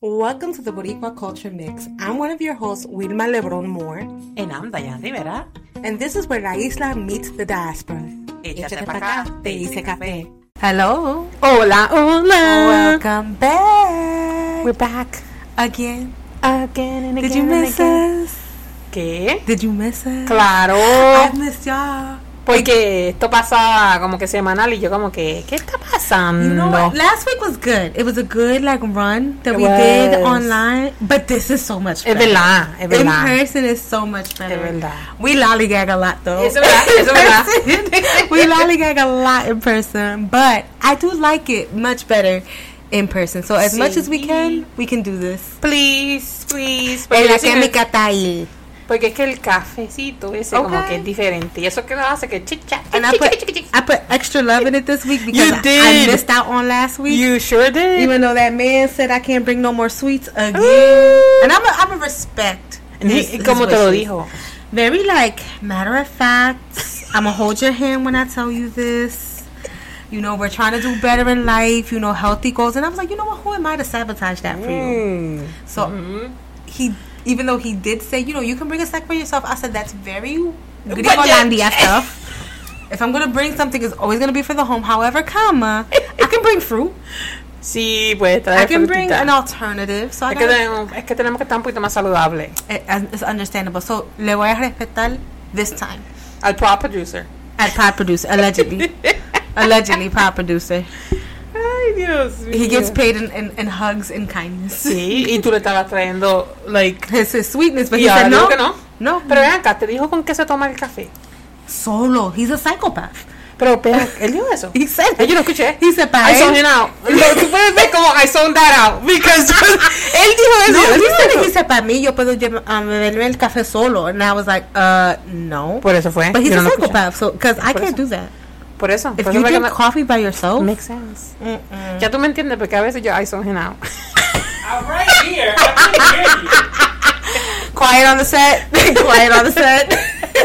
Welcome to the Boricua Culture Mix. I'm one of your hosts, Wilma Lebron Moore. And I'm Dayan Rivera. And this is where La Isla meets the diaspora. Échate pa' acá, te hice café. Hello. Hola, hola. Welcome back. We're back. Again. Again and again. Did you miss us? ¿Qué? Did you miss us? Claro. I missed y'all. Porque esto pasa como que semanal y yo como que, ¿qué está pasando? You know what? Last week was good. It was a good run that we was. did online. But this is so much better. Es verdad, es verdad. In person is so much better. Es verdad. We lollygag a lot though. Eso es verdad. We lollygag a lot in person. But I do like it much better in person. So as much as we can do this. Please. En la química está ahí. Porque es que el cafecito ese como que es diferente. Y eso que lo hace que chicha. And I put extra love in it this week because You did. I missed out on last week. You sure did. Even though that man said I can't bring no more sweets again. Ooh. And I'm a respect. ¿Y cómo te lo dijo? Very matter of fact. I'm going to hold your hand when I tell you this. You know, we're trying to do better in life. You know, healthy goals. And I was like, you know what? Who am I to sabotage that for you? So even though he did say, you know, you can bring a snack for yourself, I said that's very Gringolandia stuff. If I'm going to bring something, it's always going to be for the home. However, I can bring fruit. Sí, pues traer I can frutita. bring an alternative. So es que tenemos que estar un poquito más saludable. It's understandable. So, le voy a respetar this time. Al prop producer. Al pod producer, allegedly. Allegedly, pod producer. Ay, Dios mío. He gets paid in hugs and kindness. Sí, y tú le estabas trayendo, his sweetness, but y he said no. Que no. No. Pero ven acá, te dijo con qué se toma el café. Solo. He's a psychopath. Pero él dijo eso. He said it. Yo lo escuché. He said, I zoned him out. Tú puedes ver como I zoned that out. Because él dijo eso. No, he said, para mí, yo puedo beberme el café solo. And I was like, no. Por eso fue. But he's a psychopath, so, because I can't do that. Por eso. If you drink coffee by yourself. Makes sense. Ya tú me entiendes, porque a veces yo I zone him out. I'm right here. I can hear you. Quiet on the set. Quiet on the set.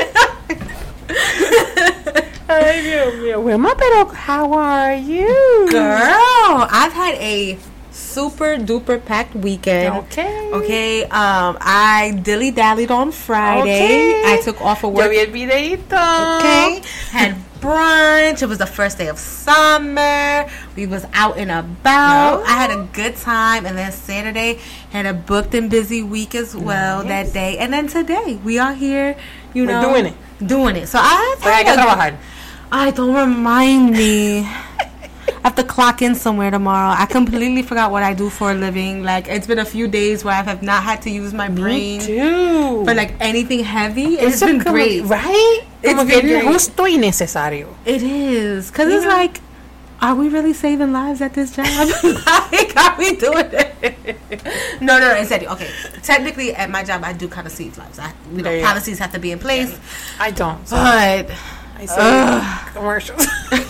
Ay, Dios mío. Wilma, pero how are you? Girl, I've had a super duper packed weekend. Okay. I dilly dallied on Friday. Okay. I took off of work. Yo vi el videito. Okay. Had brunch. It was the first day of summer. We was out and about. I had a good time. And then Saturday had a booked and busy week as well that day. And then today we are here. We're doing it. So I've hay que trabajar. I don't remind me. I have to clock in somewhere tomorrow. I completely forgot what I do for a living. It's been a few days where I have not had to use my brain. Me too. For anything heavy. It's been great. Right? It's been great. Justo y necesario. It is. Because it's are we really saving lives at this job? Are we doing it? No, instead. Okay. Technically, at my job, I do kind of save lives. Policies have to be in place. Yeah. I don't. So but I say commercials.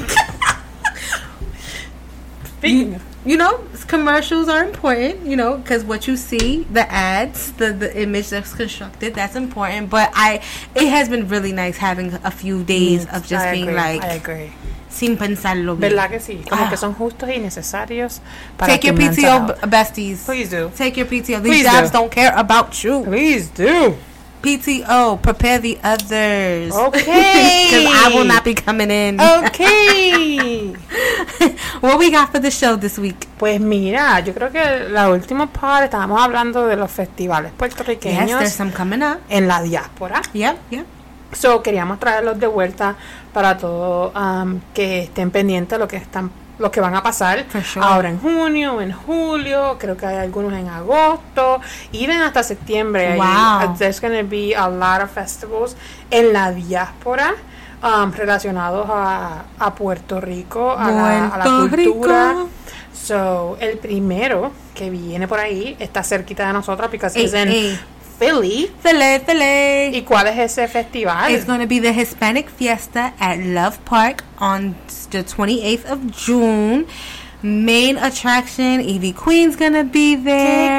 Commercials are important, because what you see, the ads, the image that's constructed, that's important. But it has been really nice having a few days of just being I agree. Sin pensarlo bien. ¿Verdad que sí? Como que son justos y necesarios para Take your PTO, besties. Please do. Take your PTO. These jobs don't care about you. Please do. PTO, prepare the others. Okay. Because I will not be coming in. Okay. What we got for the show this week? Pues mira, yo creo que la última parte estábamos hablando de los festivales puertorriqueños. Yes, there's some coming up. En la diáspora. Yep. So, queríamos traerlos de vuelta para todos que estén pendientes de lo que van a pasar ahora en junio, en julio, creo que hay algunos en agosto, even hasta septiembre. Wow. There's going to be a lot of festivals en la diáspora relacionados a Puerto Rico, a la cultura. So, el primero que viene por ahí está cerquita de nosotros because it's in Philly. ¿Y cuál es ese festival? It's going to be the Hispanic Fiesta at Love Park on the 28th of June. Main attraction, Evie Queen's going to be there.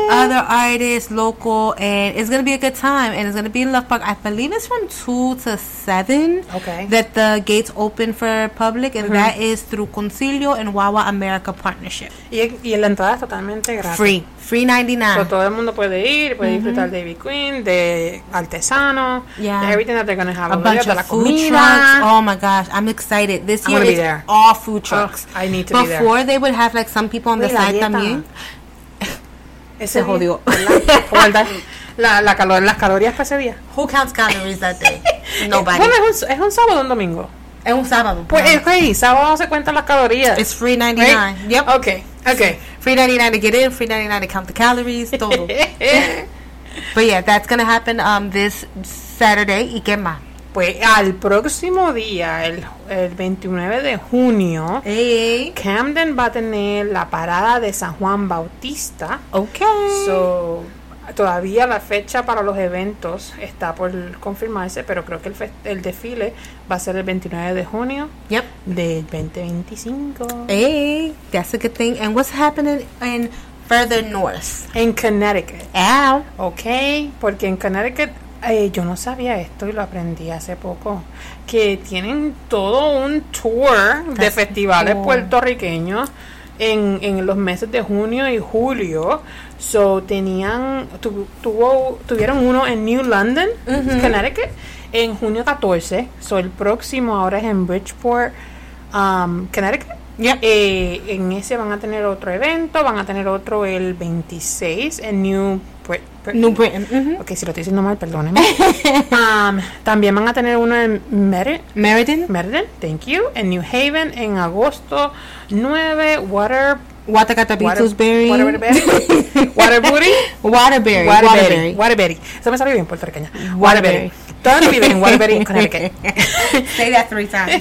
other artists, local, and it's going to be a good time. And it's going to be in Love Park. I believe it's from 2 to 7 that the gates open for public, and that is through Concilio and Wawa America Partnership. Y la entrada es totalmente gratis. Free 99. So todo el mundo puede ir, puede disfrutar de Ivy Queen, de artesanos, de everything that they're going to have. A bunch of food trucks. Oh my gosh, I'm excited. This year it's all food trucks. I need to be there. Before they would have like some people on the side también. Se jodió. Las calorías para ese día. Who counts calories that day? Nobody. Bueno, es un sábado o un domingo. Es un sábado. Pues sábado se cuentan las calorías. It's free 99. Right? Yep. Okay. Free 99 to get in, free 99 to count the calories, todo. But yeah, that's going to happen this Saturday. ¿Y qué más? Pues al próximo día, el 29 de junio, Camden va a tener la parada de San Juan Bautista. So, todavía la fecha para los eventos está por confirmarse, pero creo que el desfile va a ser el 29 de junio del 2025. That's a good thing. And what's happening in further north? En Connecticut. Ow. Porque en Connecticut yo no sabía esto y lo aprendí hace poco, que tienen todo un tour de festivales puertorriqueños en los meses de junio y julio. So tuvieron uno en New London, Connecticut, en junio 14. So el próximo ahora es en Bridgeport, Connecticut. En ese van a tener otro evento, van a tener otro el 26 en New Britain. Ok, si lo estoy diciendo mal, perdónenme. También van a tener uno en Meriden, thank you, en New Haven en agosto 9, Waterbury. Eso me salió bien puertorriqueña. Waterbury. Todos viven en Waterbury, Connecticut. Say that 3 times.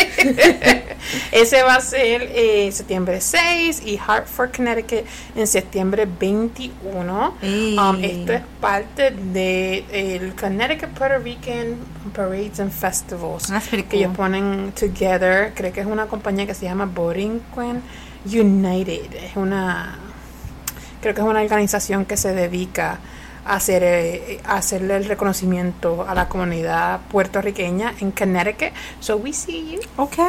Ese va a ser septiembre 6 y Hartford, Connecticut en septiembre 21. Esto es parte de el Connecticut Puerto Rican Parades and Festivals. That's pretty cool. Que ellos ponen together. Creo que es una compañía que se llama Borinquen United. Creo que es una organización que se dedica a hacerle el reconocimiento a la comunidad puertorriqueña en Connecticut. So we see you. Okay.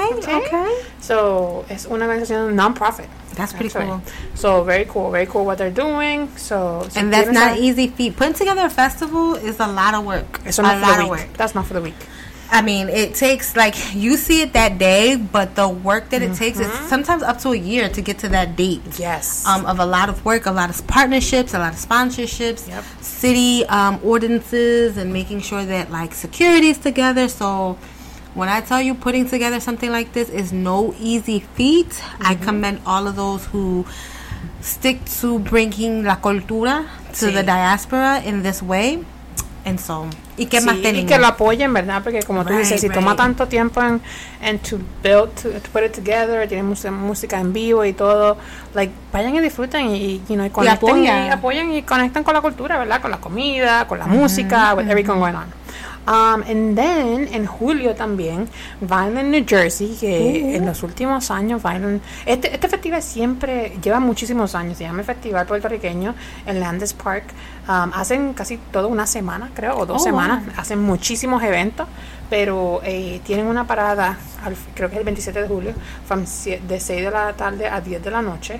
So es una organización non-profit. That's pretty cool. So very cool what they're doing. And that's not easy feat. Putting together a festival is a lot of work. It's not for the week. That's not for the week. I mean, it takes, like, you see it that day, but the work that it takes is sometimes up to a year to get to that date. Yes. Of a lot of work, a lot of partnerships, a lot of sponsorships, city ordinances, and making sure that, like, security is together. So when I tell you putting together something like this is no easy feat, I commend all of those who stick to bringing la cultura to the diaspora in this way. And so, ¿y qué más tenemos? Y que lo apoyen, ¿verdad? Porque como tú dices, si toma tanto tiempo en to put it together, tiene música en vivo y todo, like, vayan y disfruten y conecten y apoyen y conectan con la cultura, ¿verdad? Con la comida, con la música, with everything going on. And then en julio también Vineland, New Jersey, que en los últimos años Vineland, este festival siempre lleva muchísimos años, se llama el Festival Puertorriqueño en Landis Park. Hacen casi toda una semana, creo, o 2 semanas. Hacen muchísimos eventos, pero tienen una parada, creo que es el 27 de julio, de 6 de la tarde a 10 de la noche.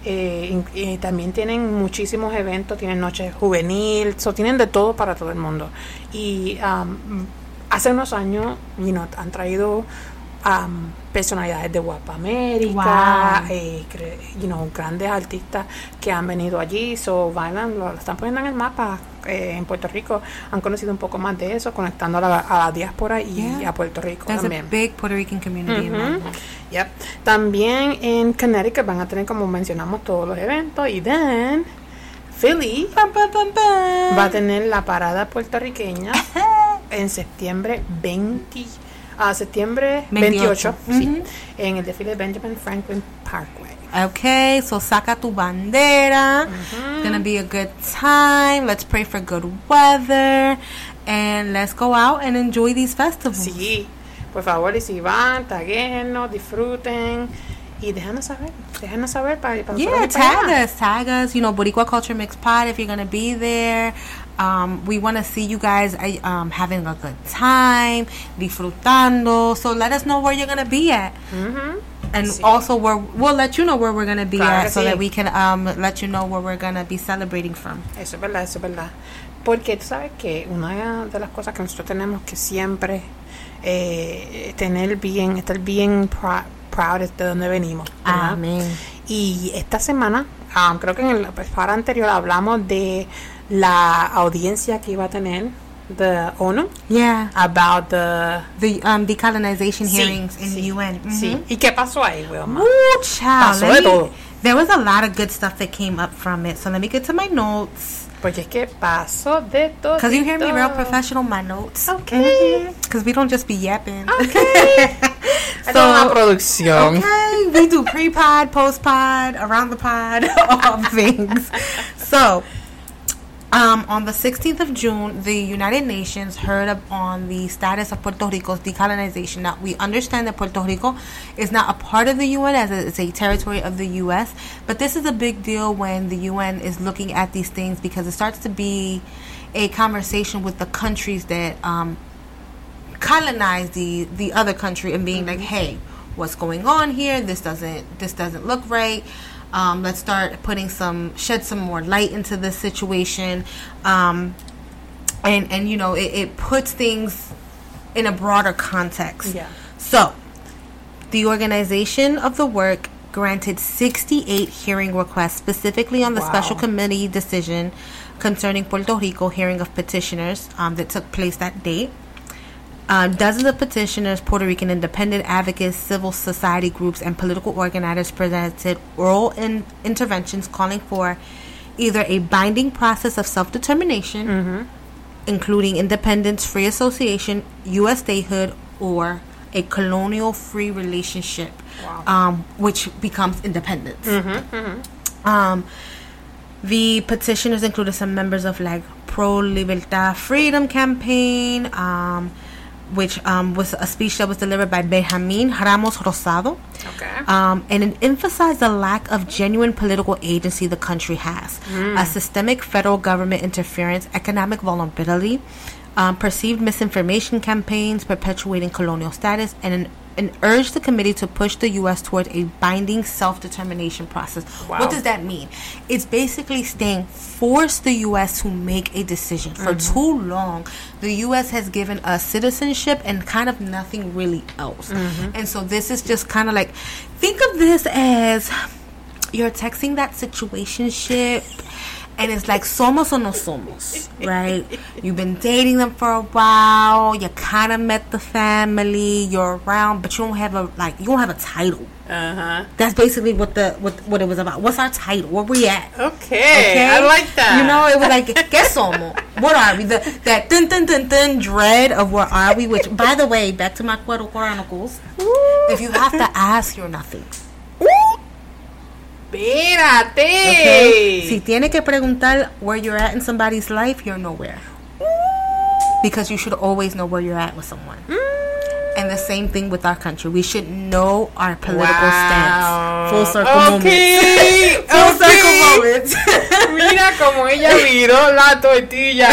Y también tienen muchísimos eventos, tienen noches juvenil, tienen de todo para todo el mundo. Y hace unos años han traído personalidades de Guapa América, grandes artistas que han venido allí. Bailan, lo están poniendo en el mapa. En Puerto Rico han conocido un poco más de eso, conectando a la diáspora y a Puerto Rico. There's también. A big Puerto Rican community in London. Yep. También en Connecticut van a tener, como mencionamos, todos los eventos. Y then Philly va a tener la parada puertorriqueña en septiembre 28, sí, en el desfile de Benjamin Franklin Parkway. Okay, so saca tu bandera. It's gonna be a good time. Let's pray for good weather, and let's go out and enjoy these festivals. Sí, por favor, y si van, taguéennos, disfruten. Y déjanos saber para yeah, tag us, you know, Boricua Culture Mix Pod if you're going to be there. We want to see you guys having a good time, disfrutando. So let us know where you're going to be at. And also we'll let you know where we're going to be at so that we can let you know where we're going to be celebrating from. Eso es verdad. Porque tú sabes que una de las cosas que nosotros tenemos que siempre estar bien proud de donde venimos, ¿verdad? Amén. Y esta semana, creo que en el par anterior hablamos de la audiencia que iba a tener the ONU, about the decolonization hearings in the UN. Sí. ¿Y qué pasó ahí, Wilma? Pasó de todo. There was a lot of good stuff that came up from it. So let me get to my notes. Porque es que pasó de todo. Because you hear me real professional, my notes. Okay. Because we don't just be yapping. Okay. So, una producción. Okay. We do pre-pod, post-pod, around the pod, all things. So, on the 16th of June, the United Nations heard on the status of Puerto Rico's decolonization. Now, we understand that Puerto Rico is not a part of the UN as it's a territory of the U.S., but this is a big deal when the UN is looking at these things because it starts to be a conversation with the countries that colonize the other country and being like, hey, what's going on here? This doesn't look right. Let's start shed some more light into this situation, and you know it puts things in a broader context. Yeah. So, the organization of the work granted 68 hearing requests specifically on the special committee decision concerning Puerto Rico hearing of petitioners that took place that date. Dozens of petitioners, Puerto Rican independent advocates, civil society groups, and political organizers presented oral interventions calling for either a binding process of self-determination, including independence, free association, U.S. statehood, or a colonial-free relationship, which becomes independence. The petitioners included some members of like Pro Libertad Freedom Campaign, which was a speech that was delivered by Benjamin Ramos Rosado. Okay. And it emphasized the lack of genuine political agency the country has, a systemic federal government interference, economic vulnerability, perceived misinformation campaigns perpetuating colonial status, and urged the committee to push the U.S. toward a binding self-determination process. What does that mean? It's basically force the U.S. to make a decision. For too long, the U.S. has given us citizenship and kind of nothing really else. And so this is just kind of like, think of this as you're texting that situationship, and it's like somos o no somos, right? You've been dating them for a while. You kind of met the family. You're around, but you don't have a title. That's basically what it was about. What's our title? Where we at? Okay. I like that. You know, it was like, ¿qué somos? What are we? That dun dun dun dun dread of what are we? Which, by the way, back to my Cuero Chronicles. If you have to ask, you're nothing. Espérate. Okay? Si tiene que preguntar where you're at in somebody's life, you're nowhere. Because you should always know where you're at with someone. And the same thing with our country. We should know our political stance. Full circle moments. Full circle moments. Mira como ella viró la tortilla.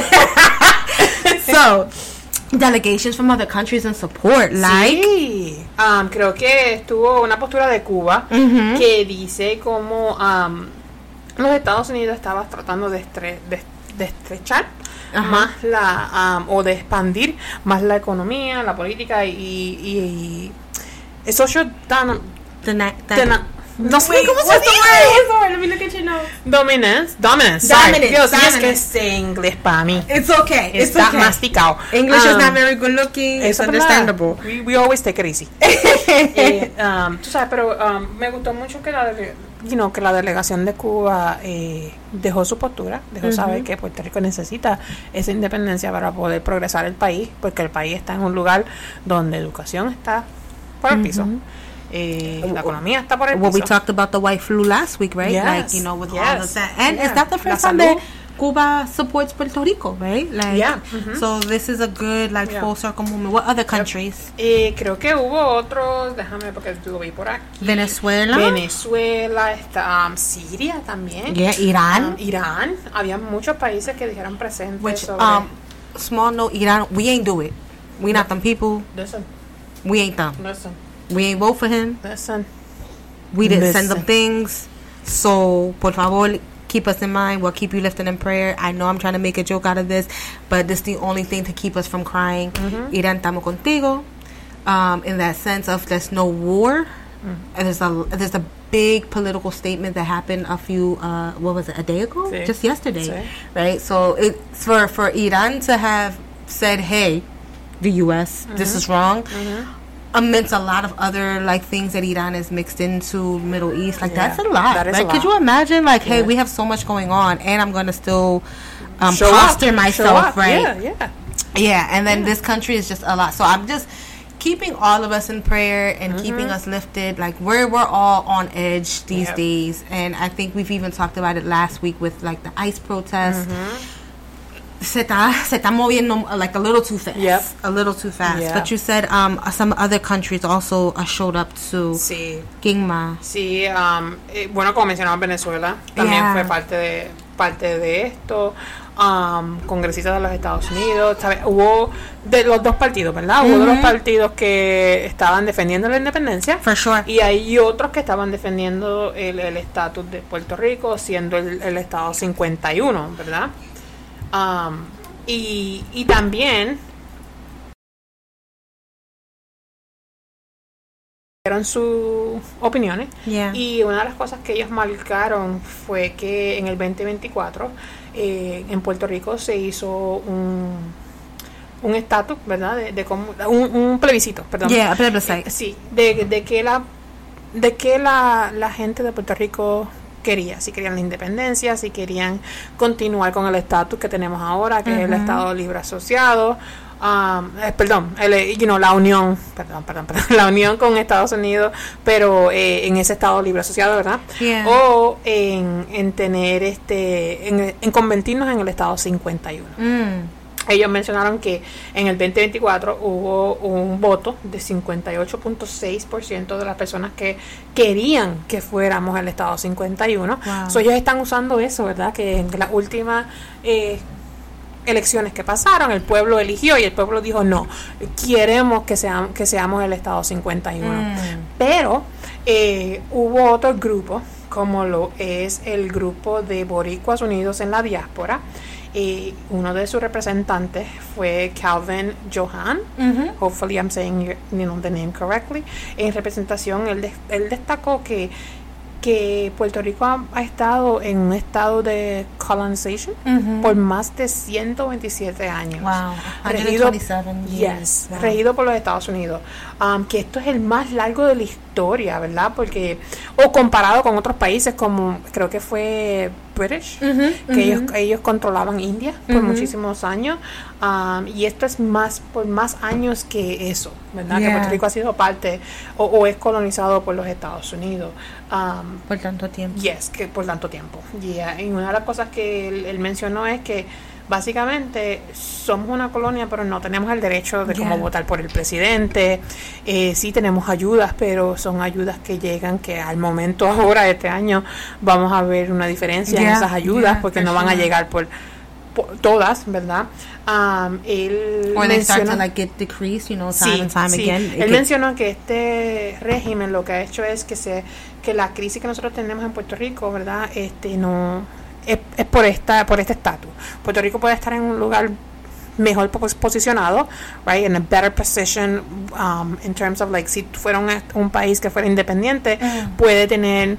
So, delegations from other countries in support, like creo que estuvo una postura de Cuba que dice como los Estados Unidos estaban tratando de estrechar más o de expandir más la economía, la política y social no sé cómo se dice. Let me look at your notes. Dominance. Dios, es que sé inglés para mí. It's okay. Está masticado. English is not very good looking. It's understandable. We always take it easy. Tú sabes, pero me gustó mucho que la delegación de Cuba dejó su postura, dejó saber que Puerto Rico necesita esa independencia para poder progresar el país, porque el país está en un lugar donde la educación está por el piso. La economía está por el piso. Well, we talked about the white flu last week, right? Yes. Like, you know, with all of that. And is that the first time that Cuba supports Puerto Rico, right? Like, Yeah. So this is a good, like, Yeah. full circle movement. What other countries? Creo que hubo otros, déjame porque lo vi por aquí. Venezuela. Venezuela, está Siria también. Yeah, Iran. Irán. Había muchos países que dijeron presentes Which, sobre... small note, Iran, we ain't do it. We not them people. Listen, We ain't them. listen, We ain't vote for him. listen. We didn't send them Listen. things. So, por favor, keep us in mind. We'll keep you lifted in prayer. I know I'm trying to make a joke out of this, but this is the only thing to keep us from crying. Iran, estamos contigo. In that sense of there's no war. And there's a big political statement that happened a few, what was it, a day ago? Sí. Just yesterday, Sí. right? So it's for Iran to have said, hey, the U.S., this is wrong. Amidst a lot of other like things that Iran is mixed into Middle East, like Yeah, that's a lot. that is Like, a could lot. you imagine? Like, hey, Yeah. we have so much going on, and I'm gonna still Show posture up, myself, show up. right? Yeah. Yeah, and then this country is just a lot. So I'm just keeping all of us in prayer and keeping us lifted. Like we're all on edge these Yep. days, and I think we've even talked about it last week with like the ICE protest. Se está moviendo like a little too fast. Yep. A little too fast. Yeah. But you said some other countries also showed up to Sí. Gingma. Sí, bueno, como mencionaba Venezuela, también Yeah. fue parte de esto. Congresistas de los Estados Unidos, ¿sabes? Hubo de los dos partidos, ¿verdad? Hubo de los partidos que estaban defendiendo la independencia For sure. y hay otros que estaban defendiendo el estatus de Puerto Rico, siendo el estado 51, ¿verdad? Y también dieron sus opiniones. Yeah. Y una de las cosas que ellos marcaron fue que en el 2024 en Puerto Rico se hizo un estatus, ¿verdad? De cómo, un plebiscito, perdón. Yeah, a plebiscite. Sí, de que la gente de Puerto Rico quería, si querían la independencia, si querían continuar con el estatus que tenemos ahora, que es el Estado Libre Asociado, la unión, la unión con Estados Unidos, pero en ese Estado Libre Asociado, ¿verdad? Yeah. O en tener en convertirnos en el Estado 51. Ellos mencionaron que en el 2024 hubo un voto de 58.6% de las personas que querían que fuéramos el Estado 51. Wow. So, ellos están usando eso, ¿verdad? Que en las últimas elecciones que pasaron, el pueblo eligió y el pueblo dijo no, queremos que seamos el Estado 51. Pero hubo otro grupo, como lo es el grupo de Boricuas Unidos en la Diáspora. Uno de sus representantes fue Calvin Johan. Hopefully I'm saying the name correctly. En representación, él destacó que Puerto Rico ha estado en un estado de colonization por más de 127 años. Wow. Regido, 127 years. yes, Wow. regido por los Estados Unidos. Que esto es el más largo de la historia, ¿verdad? Porque, o comparado con otros países como, creo que fue British, que ellos controlaban India por muchísimos años. Y esto es por más años que eso, ¿verdad? Yeah. Que Puerto Rico ha sido parte o es colonizado por los Estados Unidos. Por tanto tiempo. Yes, que por tanto tiempo. Yeah. Y una de las cosas que él mencionó es que básicamente somos una colonia, pero no tenemos el derecho de como votar por el presidente. Sí tenemos ayudas, pero son ayudas que llegan que al momento ahora de este año vamos a ver una diferencia en esas ayudas porque no van a llegar por todas, ¿verdad? Él Or they start mencionó- to like get decreased, you know, time and time sí. again. Él mencionó que este régimen lo que ha hecho es que la crisis que nosotros tenemos en Puerto Rico, ¿verdad? No es por este estatus. Puerto Rico puede estar en un lugar mejor posicionado, right, in a better position, in terms of like si fuera un país que fuera independiente, puede tener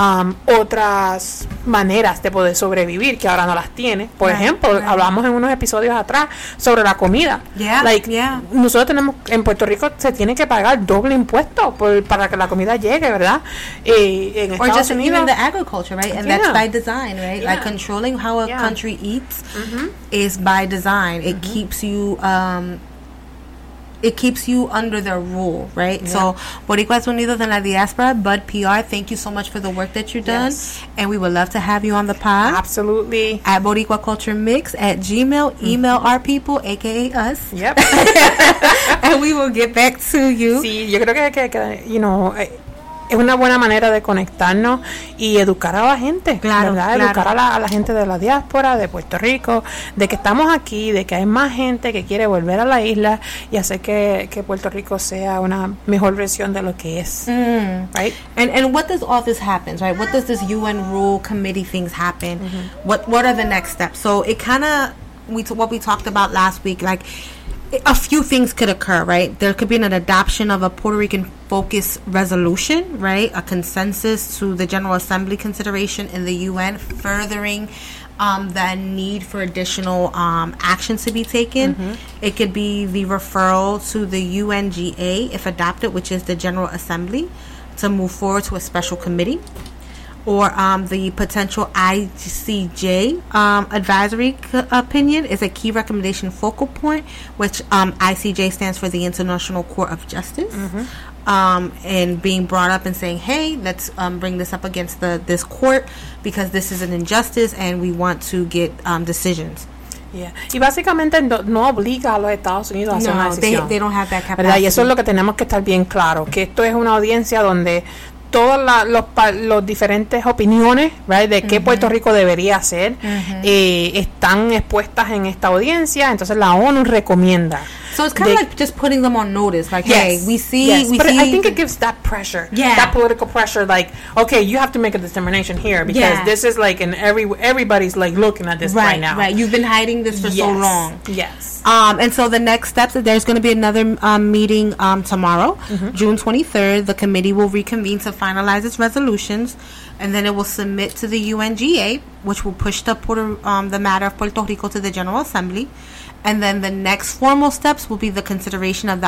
otras maneras de poder sobrevivir que ahora no las tiene. Por ejemplo, hablamos en unos episodios atrás sobre la comida. Nosotros tenemos en Puerto Rico se tiene que pagar doble impuesto para que la comida llegue, ¿verdad? En Or Estados just Unidos, even the agriculture, right? And that's by design, right? Yeah. Like controlling how a Yeah. country eats is by design. It keeps you it keeps you under their rule, right? Yeah. So, Boricuas Unidos en la Diaspora, Bud PR, thank you so much for the work that you've done. Yes. And we would love to have you on the pod. Absolutely. At Boricua Culture Mix at Gmail. Email our people, a.k.a. us. Yep. And we will get back to you. Sí, yo creo que you know, es una buena manera de conectarnos y educar a la gente, claro, ¿verdad? Claro. Educar a la gente de la diáspora, de Puerto Rico, de que estamos aquí, de que hay más gente que quiere volver a la isla y hacer que Puerto Rico sea una mejor versión de lo que es, right? And what does all this happen, right? What does this UN rule committee things happen? What are the next steps? So it kind of what we talked about last week, like. A few things could occur, right? There could be an adoption of a Puerto Rican focus resolution, right? A consensus to the General Assembly consideration in the UN, furthering the need for additional actions to be taken. It could be the referral to the UNGA, if adopted, which is the General Assembly, to move forward to a special committee. Or the potential ICJ advisory opinion is a key recommendation focal point, which ICJ stands for the International Court of Justice, and being brought up and saying, hey, let's bring this up against this court because this is an injustice and we want to get decisions. Yeah. Y básicamente no obliga a los Estados Unidos a hacer una decisión. They don't have that capacity. ¿Verdad? Y eso es lo que tenemos que estar bien claro, que esto es una audiencia donde todas los diferentes opiniones, right, de qué Puerto Rico debería hacer están expuestas en esta audiencia. Entonces la ONU recomienda. So it's kind of like just putting them on notice, like, hey, we see. But I think it gives that pressure, that political pressure, like, okay, you have to make a determination here because this is like, and everybody's like looking at this right now. Right, you've been hiding this for so long. Yes. And so the next steps, there's going to be another meeting tomorrow, June 23rd. The committee will reconvene to finalize its resolutions, and then it will submit to the UNGA, which will push the matter of Puerto Rico to the General Assembly. And then the next formal steps will be the consideration of the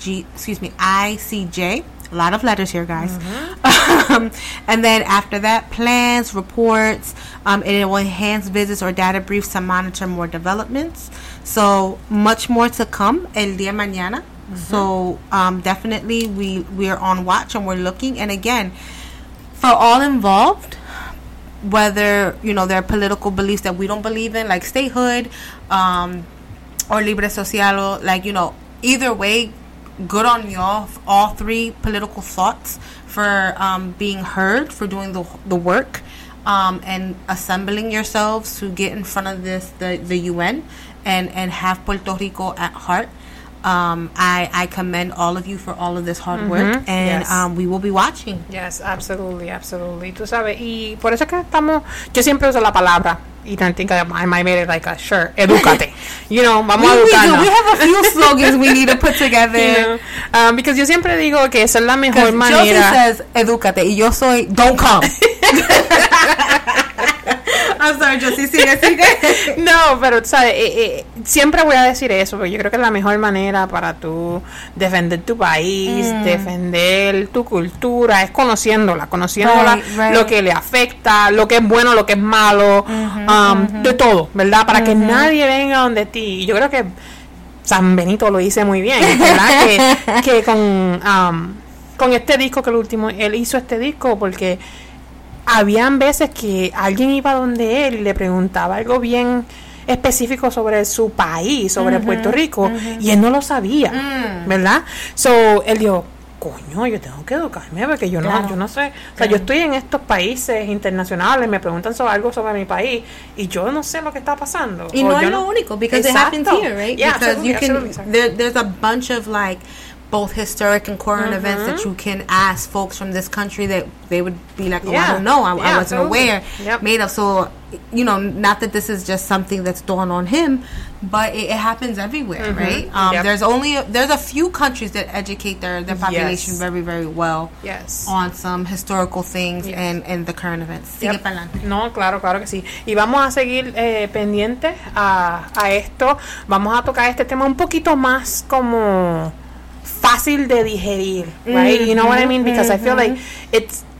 ICJ. A lot of letters here, guys. And then after that, plans, reports, and it will enhance visits or data briefs to monitor more developments. So much more to come el día mañana. So definitely we are on watch and we're looking. And again, for all involved, whether their political beliefs that we don't believe in, like statehood, or libre social, like either way, good on y'all, all three political thoughts, for being heard, for doing the work, and assembling yourselves to get in front of the UN and have Puerto Rico at heart. I commend all of you for all of this hard work, and we will be watching. Yes, absolutely. Tú sabes, y por eso es que yo siempre uso la palabra, y I think I might made it like a shirt, edúcate. Vamos a educarnos. We have a few slogans we need to put together. Because yo siempre digo que esa es la mejor manera. Josie says, edúcate, y yo soy, don't come. I'm sorry, Josie, sigue. No, pero sabes, siempre voy a decir eso, porque yo creo que es la mejor manera para tú defender tu país, defender tu cultura, es conociéndola, right. Lo que le afecta, lo que es bueno, lo que es malo, de todo, ¿verdad? Para que nadie venga donde ti. Y yo creo que San Benito lo dice muy bien, ¿verdad? que con este disco, que él hizo este disco porque habían veces que alguien iba donde él y le preguntaba algo bien específico sobre su país, sobre Puerto Rico, y él no lo sabía, ¿verdad? So, él dijo, coño, yo tengo que educarme porque yo no sé. O sea, yo estoy en estos países internacionales, me preguntan sobre algo sobre mi país y yo no sé lo que está pasando. Y no es lo único, because it happens here, right? Yeah, because absolutely. There's a bunch of like both historic and current events that you can ask folks from this country that they would be like, I don't know, I wasn't aware, made up. So, not that this is just something that's dawned on him, but it happens everywhere, right? There's a few countries that educate their population very, very well on some historical things and the current events. Sigue para adelante. No, claro que sí. Y vamos a seguir pendientes a esto. Vamos a tocar este tema un poquito más como fácil de digerir, right? You know what I mean? Because I feel like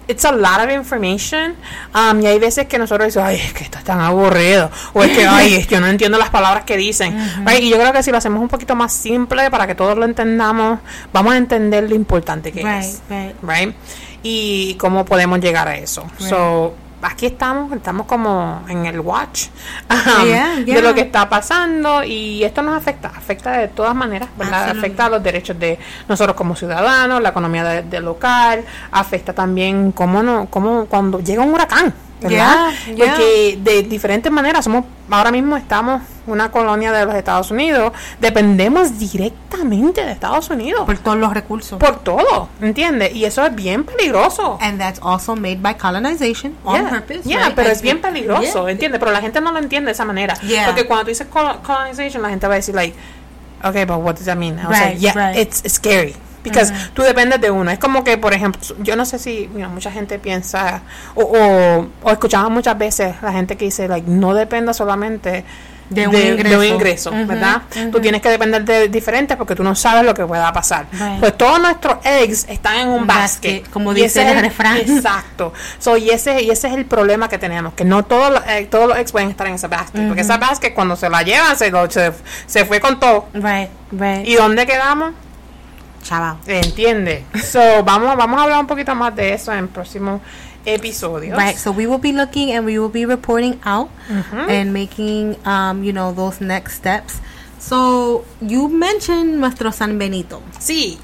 it's a lot of information. Y hay veces que nosotros decimos, ay, es que esto es tan aburrido, o es que, ay, es que yo no entiendo las palabras que dicen, right? Y yo creo que si lo hacemos un poquito más simple para que todos lo entendamos, vamos a entender lo importante que es, right? Y cómo podemos llegar a eso. So, aquí estamos como en el watch de lo que está pasando, y esto nos afecta de todas maneras, ¿verdad? Afecta a los derechos de nosotros como ciudadanos, la economía del local, afecta también como cuando llega un huracán, ¿verdad? Porque de diferentes maneras ahora mismo estamos una colonia de los Estados Unidos, dependemos directamente de Estados Unidos por todos los recursos, por todo, ¿entiendes? Y eso es bien peligroso. And that's also made by colonization on purpose. Right? Pero es bien peligroso, ¿entiendes? Pero la gente no lo entiende de esa manera, porque cuando tú dices colonization, la gente va a decir like, okay, but what does that mean? I was like, it's scary. Because tú dependes de uno. Es como que, por ejemplo, yo no sé si mucha gente piensa o escuchamos muchas veces la gente que dice like, no dependa solamente de un ingreso, ¿verdad? Tú tienes que depender de diferentes porque tú no sabes lo que pueda pasar. Pues todos nuestros eggs están en un basket, como dice el refrán. Exacto. Y ese es el problema que tenemos, que no todos los eggs pueden estar en ese basket, porque esa basket cuando se la llevan se fue con todo. ¿Y dónde quedamos? Chaval. ¿Entiende? Vamos a hablar un poquito más de eso en próximos episodios. Right. So we will be looking and we will be reporting out and making those next steps. So you mentioned nuestro San Benito. Sí.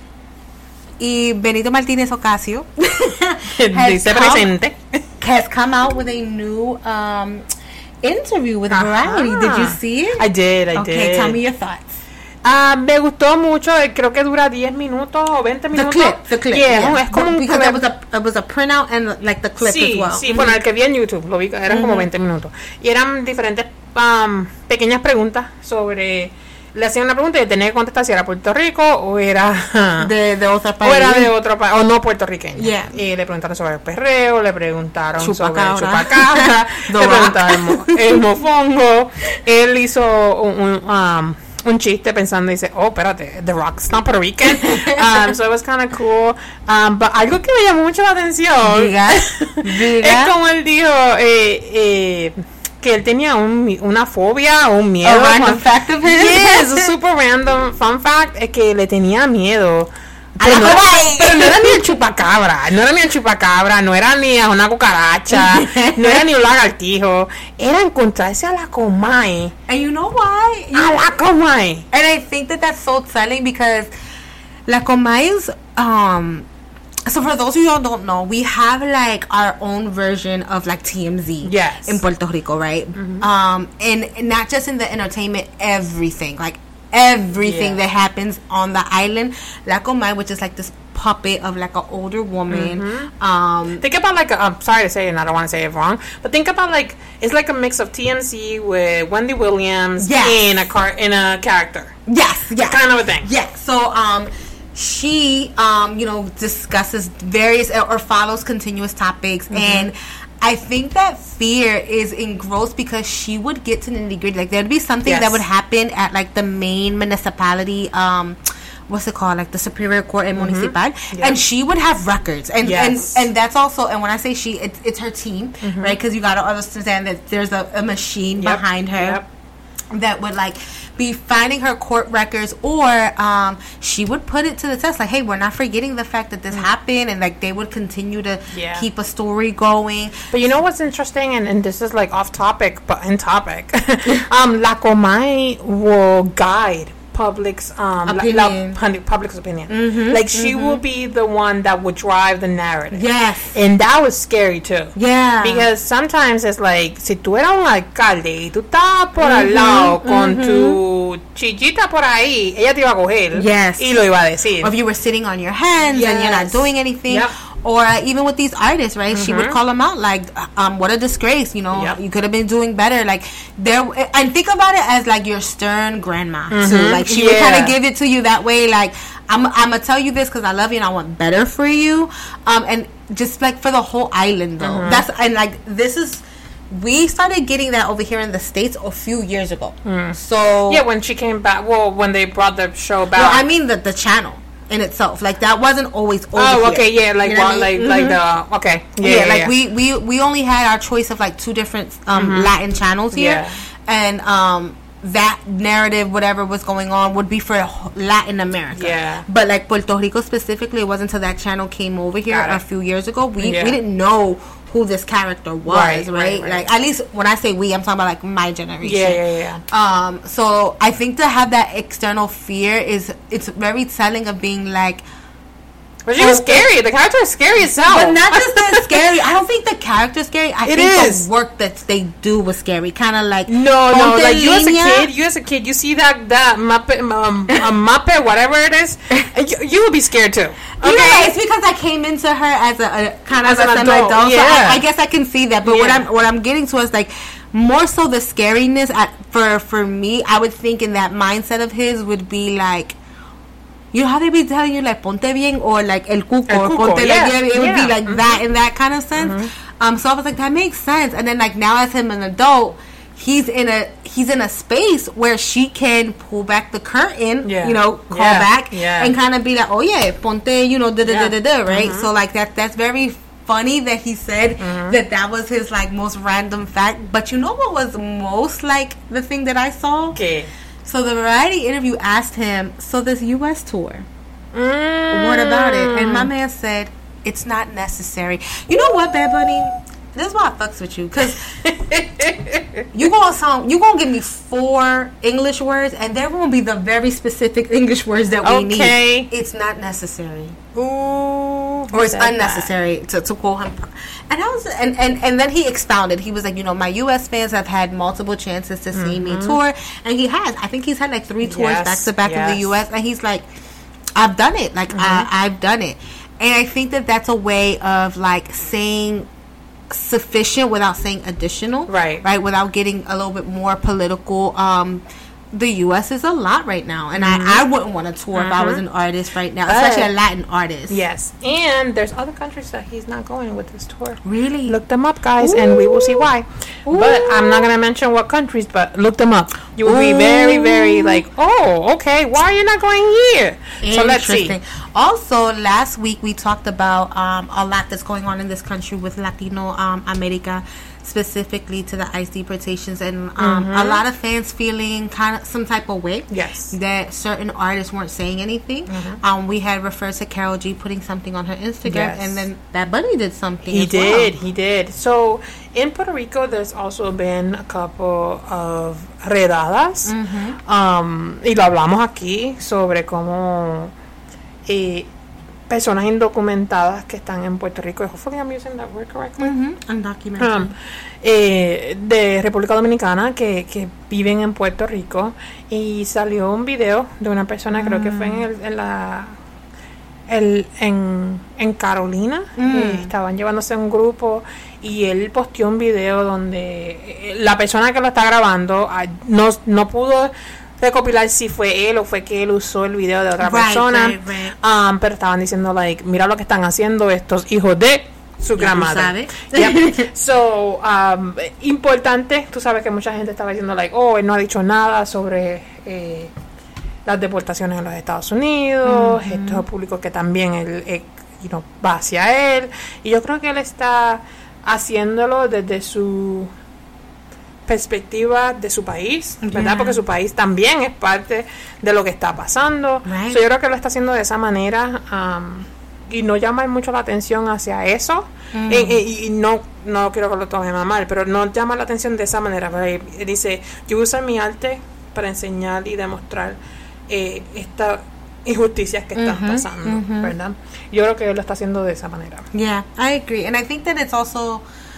Y Benito Martínez Ocasio dice presente. Has come out with a new interview with Variety. Did you see it? I did. Okay, tell me your thoughts. Me gustó mucho, creo que dura 10 minutos o 20 minutos. The clip. Es como un clip. It was a printout and like the clip as well. Sí, bueno, el que vi en YouTube, lo vi, eran como 20 minutos. Y eran diferentes pequeñas preguntas sobre... Le hacían una pregunta y tenía que contestar si era Puerto Rico o era de otro país. O era de otro país, o no puertorriqueño. Yeah. Y le preguntaron sobre el perreo, le preguntaron sobre el chupacabra, le Rock. preguntaron el mofongo. Él hizo un chiste pensando, dice, oh, espérate, The Rock's not Puerto Rican. So it was kind of cool. But algo que me llamó mucho la atención Diga. es como él dijo que él tenía una fobia o un miedo. A random fact of his? Yes, a super random fun fact es que le tenía miedo. Pero no era ni el chupacabra, no era ni a una cucaracha, no era ni un lagartijo, era encontrarse a la Comay. And you know why? A la Comay. And I think that's so telling because la Comay is so for those of you who don't know, we have like our own version of like TMZ in Puerto Rico, right? And not just in the entertainment, everything that happens on the island. La Comay, which is like this puppet of like an older woman. Think about like I'm sorry to say it and I don't want to say it wrong, but think about like it's like a mix of TMZ with Wendy Williams in a character. Yes, kind of a thing. Yes. So she discusses various or follows continuous topics and I think that fear is engrossed because she would get to the nitty-gritty. Like there'd be something that would happen at like the main municipality, what's it called, like the Superior Court and Municipal, and she would have records, and that's also, and when I say she, it's her team, right? Because you gotta understand that there's a machine behind her that would like be finding her court records, or she would put it to the test, like, hey, we're not forgetting the fact that this happened, and like they would continue to keep a story going. But you know what's interesting, and this is like off topic but in topic. La Comay will guide public's opinion. Like she will be the one that would drive the narrative. Yes. And that was scary too. Yeah. Because sometimes it's like, si tú eras un alcalde y tú estabas por al lado con tu chichita por ahí, ella te iba a coger y lo iba a decir. Or if you were sitting on your hands and you're not doing anything. Or even with these artists, right? She would call them out like, what a disgrace, you could have been doing better. Like, and think about it as like your stern grandma, too. Like, she would kind of give it to you that way, like, I'm going to tell you this because I love you and I want better for you. And just like for the whole island, though. We started getting that over here in the States a few years ago. So when she came back, when they brought the show back. Well, I mean the channel. in itself. Like that wasn't always over Oh, here. okay, yeah, like You know what, what I mean? like the okay, Yeah, like we only had our choice of like 2 different Latin channels here, Yeah. and that narrative, whatever was going on, would be for Latin America. Yeah. But like Puerto Rico specifically, it wasn't until that channel came over here Got it. a few years ago. We Yeah. didn't know who this character was, right? Right. Like at least when I say we, I'm talking about like my generation. Yeah. So I think to have that external fear it's very telling of being like. But she was scary. The character is scary as hell. But not just that it's scary. I don't think the character's scary. I It think is. the work that they do was scary. Kind of like No, Ponte like you Línea. as a kid, you see that Muppet, whatever it is, and you would be scared too. Okay, You know, it's because I came into her as a kind of As a an adult, semi-adult. So yeah. I guess I can see that. But Yeah. what I'm getting to is like more so the scariness. For me, I would think in that mindset of his would be like. You know how they be telling you like ponte bien or like el cuco, El or cuco, ponte yeah, la llave. It would be yeah. like that in that kind of sense. So I was like, that makes sense. And then like now as him an adult, he's in a space where she can pull back the curtain, Yeah. you know, call Yeah. back Yeah. and kind of be like, oh yeah, ponte, you know, Yeah. right? So like that's very funny that he said that was his like most random fact. But you know what was most like the thing that I saw? okay. So the Variety interview asked him, so this U.S. tour, what about it? And my man said, it's not necessary. You know what, Bad Bunny? This is why I fucks with you, because you gonna give me 4 English words, and they're gonna be the very specific English words that we Okay. need. It's not necessary. Ooh, Or it's unnecessary to call him. And I was and then he expounded. He was like, you know, my U.S. fans have had multiple chances to see me tour, and he has. I think he's had like 3 tours Yes, back to back in the yes. U.S. And he's like, I've done it. Like I've done it, and I think that that's a way of like saying sufficient without saying additional. Right. Without getting a little bit more political. The U.S. is a lot right now, and I wouldn't want to tour if I was an artist right now, especially a Latin artist. Yes, and there's other countries that he's not going with this tour. Really? Look them up, guys, and we will see why. But I'm not gonna mention what countries, but look them up. You will be very, very like, oh, okay, why are you not going here? So let's see. Also, last week we talked about a lot that's going on in this country with Latino America, specifically to the ICE deportations, and a lot of fans feeling kind of some type of way. Yes. That certain artists weren't saying anything. We had referred to Karol G putting something on her Instagram, Yes. and then Bad Bunny did something. He as well. did. So in Puerto Rico, there's also been a couple of redadas, y lo hablamos aquí sobre cómo personas indocumentadas que están en Puerto Rico. Hopefully I'm using that word correctly. Undocumented. De República Dominicana que viven en Puerto Rico, y salió un video de una persona, creo que fue en Carolina, estaban llevándose un grupo, y él posteó un video donde la persona que lo está grabando no pudo recopilar si fue él o fue que él usó el video de otra persona, pero estaban diciendo like, mira lo que están haciendo estos hijos de su gran madre. Yep. So, importante, tú sabes que mucha gente estaba diciendo like, oh, él no ha dicho nada sobre las deportaciones en los Estados Unidos, estos públicos que también él va hacia él, y yo creo que él está haciéndolo desde su perspectiva de su país, ¿verdad? Porque su país también es parte de lo que está pasando. So, yo creo que lo está haciendo de esa manera, y no llama mucho la atención hacia eso, y no quiero que lo tomen a mal, pero no llama la atención de esa manera. Dice, yo uso mi arte para enseñar y demostrar estas injusticias que están pasando, ¿verdad? Yo creo que él lo está haciendo de esa manera. Yeah, I agree. And I think that it's also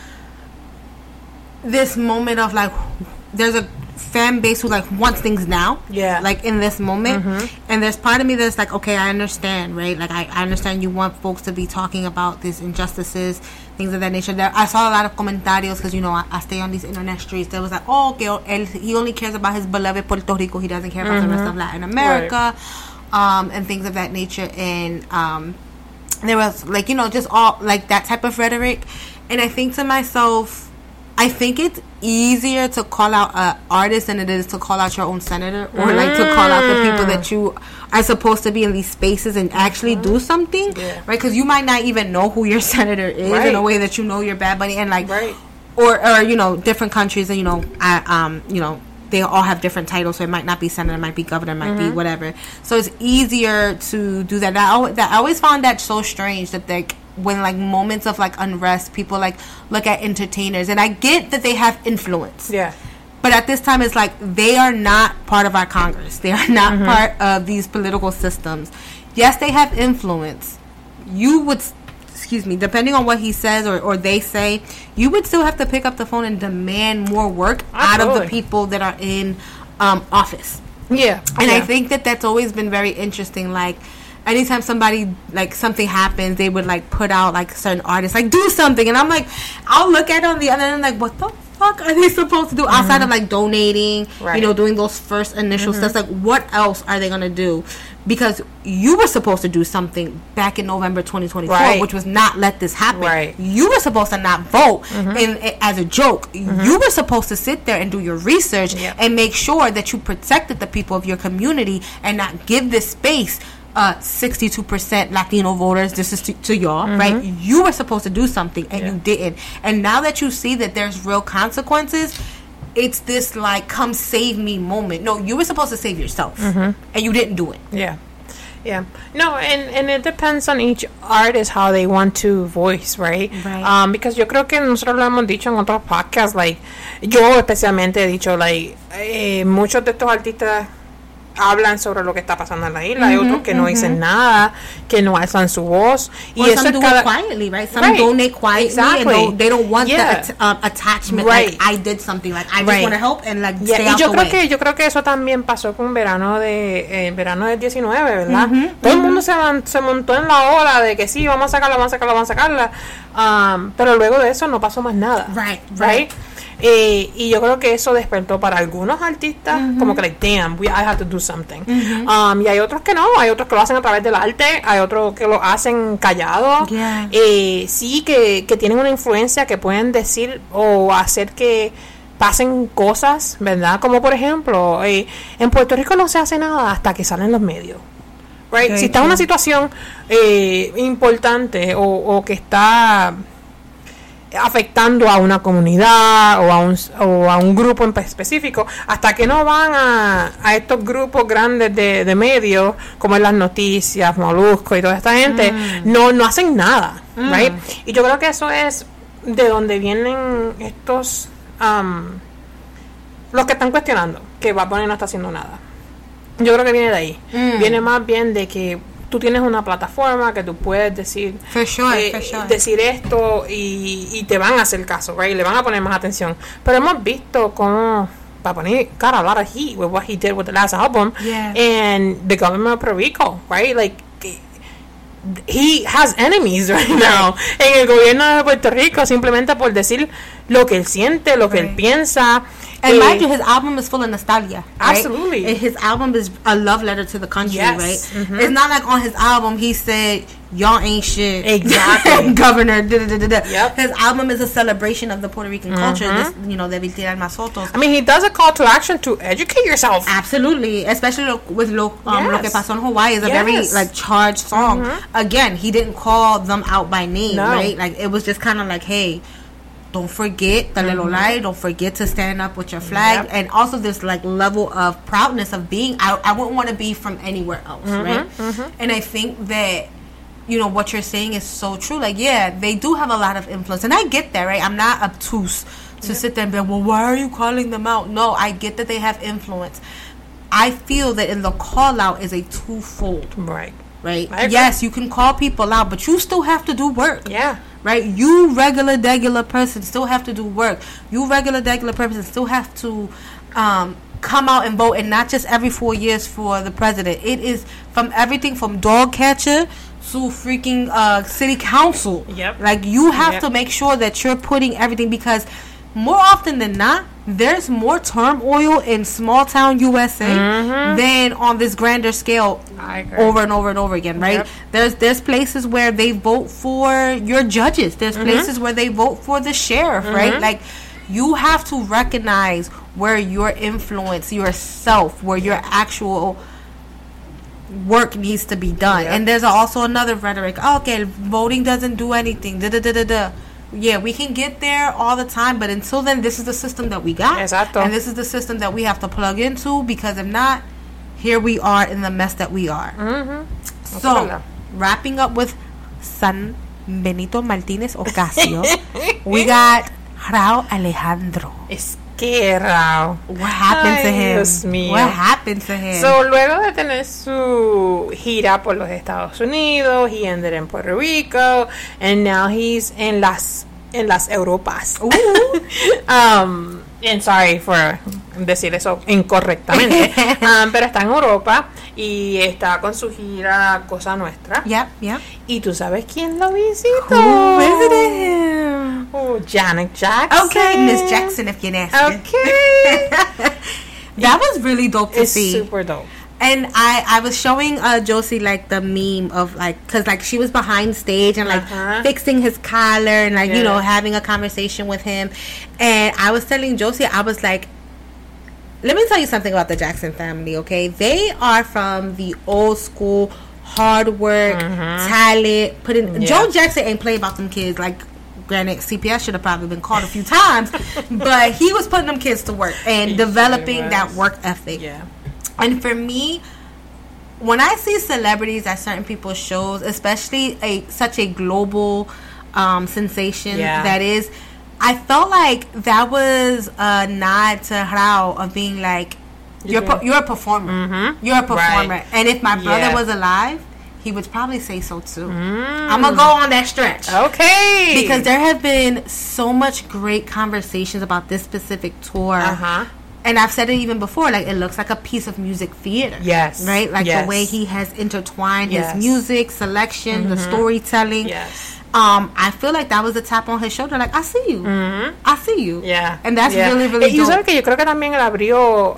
this moment of like, there's a fan base who like wants things now, like in this moment, and there's part of me that's like, okay, I understand, right? Like I understand you want folks to be talking about these injustices, things of that nature. There, I saw a lot of comentarios because I stay on these internet streets. There was like, oh, okay, he only cares about his beloved Puerto Rico. He doesn't care about the rest of Latin America, and things of that nature. And there was like, just all like that type of rhetoric, and I think to myself, I think it's easier to call out an artist than it is to call out your own senator, or like to call out the people that you are supposed to be in these spaces and actually do something, right? Because you might not even know who your senator is in a way that you know your Bad Bunny, and like, or you know, different countries, and you know, you know, they all have different titles, so it might not be senator, it might be governor, it might be whatever. So it's easier to do that. I always found that so strange that like, when like moments of like unrest, people like look at entertainers, and I get that they have influence, but at this time it's like they are not part of our Congress, they are not part of these political systems. Yes, they have influence. You would, excuse me, depending on what he says or they say, you would still have to pick up the phone and demand more work out of the people that are in office. I think that that's always been very interesting. Like, anytime somebody, like, something happens, they would, like, put out, like, certain artists, like, do something. And I'm like, I'll look at it on the other end, like, what the fuck are they supposed to do outside of, like, donating, you know, doing those first initial steps? Like, what else are they going to do? Because you were supposed to do something back in November 2024, which was not let this happen. You were supposed to not vote as a joke. You were supposed to sit there and do your research and make sure that you protected the people of your community and not give this space 62% Latino voters. This is to y'all, right? You were supposed to do something and you didn't. And now that you see that there's real consequences, it's this like come save me moment. No, you were supposed to save yourself and you didn't do it. No, and it depends on each artist how they want to voice, right? Because yo creo que nosotros lo hemos dicho en otros podcasts, like, yo especialmente he dicho, like, muchos de estos artistas hablan sobre lo que está pasando en la isla. Hay otros que no dicen nada, que no alzan su voz, y or eso do it quietly, right? Some donate quietly, and they don't want the attachment, like I did something, like I just want to help and like stay out the way. Yo creo que eso también pasó con verano del 19, ¿verdad? Todo el mundo se montó en la ola de que sí, vamos a sacarla, pero luego de eso no pasó más nada, right? Y yo creo que eso despertó para algunos artistas como que like, damn, I have to do something. Y hay otros que no, hay otros que lo hacen a través del arte, hay otros que lo hacen callado, sí, que tienen una influencia, que pueden decir o hacer que pasen cosas, ¿verdad? Como por ejemplo, en Puerto Rico no se hace nada hasta que salen los medios. Right? Si está en una situación importante o que está afectando a una comunidad o a un grupo en específico, hasta que no van a estos grupos grandes de medios como en las noticias, Molusco y toda esta gente, no hacen nada, right? Y yo creo que eso es de donde vienen estos los que están cuestionando que Bad Bunny no está haciendo nada. Yo creo que viene de ahí, viene más bien de que tú tienes una plataforma que tú puedes decir decir esto y te van a hacer caso, right? Le van a poner más atención. Pero hemos visto cómo Bad Bunny got a lot of heat with what he did with the last album, and the government of Puerto Rico, right? Like, he has enemies right now en el gobierno de Puerto Rico, simplemente por decir lo que él siente, lo que él piensa. And mind you, his album is full of nostalgia. Right? Absolutely. And his album is a love letter to the country, right? It's not like on his album he said, y'all ain't shit. Exactly. Governor, His album is a celebration of the Puerto Rican culture, this, you know, de Tirar Más Fotos. I mean, he does a call to action to educate yourself. Absolutely. Especially with Lo Que Pasó en Hawaii is a very, like, charged song. Again, he didn't call them out by name, right? Like, it was just kind of like, hey, don't forget the little light. Don't forget to stand up with your flag, and also this like level of proudness of being. I wouldn't want to be from anywhere else, right? And I think that, you know, what you're saying is so true. Like, yeah, they do have a lot of influence, and I get that, right? I'm not obtuse to sit there and be like, well, why are you calling them out? No, I get that they have influence. I feel that in the call out is a twofold, right? Yes, you can call people out, but you still have to do work. Right? You regular person still have to do work. You regular person still have to come out and vote, and not just every 4 years for the president. It is from everything from dog catcher to freaking city council. Like, you have to make sure that you're putting everything, because more often than not, there's more turmoil in small town USA than on this grander scale over and over and over again, right? There's places where they vote for your judges. There's places where they vote for the sheriff, right? Like, You have to recognize where your influence, yourself, where your actual work needs to be done. Yeah. And there's also another rhetoric. Oh, okay, voting doesn't do anything. Yeah, we can get there all the time, but until then, this is the system that we got. Exacto. And this is the system that we have to plug into, because if not, here we are in the mess that we are. Mm-hmm. So, wrapping up with San Benito Martinez Ocasio, we got Rauw Alejandro. Es que Rauw. What happened to him? Dios mío. What happened to him? So, luego de tener su gira por los Estados Unidos, he ended in Puerto Rico, and now he's en las Europas. And sorry for decir eso incorrectamente, pero está en Europa y está con su gira Cosa Nuestra. Yep. ¿Y tú sabes quién lo visitó? Who visited him? Oh, Janet Jackson. Okay, Miss Jackson, if you're nasty. Okay. That was really dope to It's see. super dope. And I was showing Josie like the meme of like, cause like she was behind stage and like fixing his collar and like, you know, having a conversation with him. And I was telling Josie, I was like, let me tell you something about the Jackson family, okay? They are from the old school, hard work, talent, Joe Jackson ain't play about them kids. Like, granted, CPS should have probably been called a few times, but he was putting them kids to work and developing that work ethic. Yeah. And for me, when I see celebrities at certain people's shows, especially such a global sensation that is, I felt like that was a nod to Rauw of being like, you're a performer. You're a performer. Right. And if my brother was alive, he would probably say so too. I'm going to go on that stretch. Okay. Because there have been so much great conversations about this specific tour. And I've said it even before, like, it looks like a piece of music theater. Yes. Right? Like, the way he has intertwined his music, selection, the storytelling. Yes. I feel like that was a tap on his shoulder. Like, I see you. I see you. Yeah. And that's really, really dope. Y sabes que yo creo que también él abrió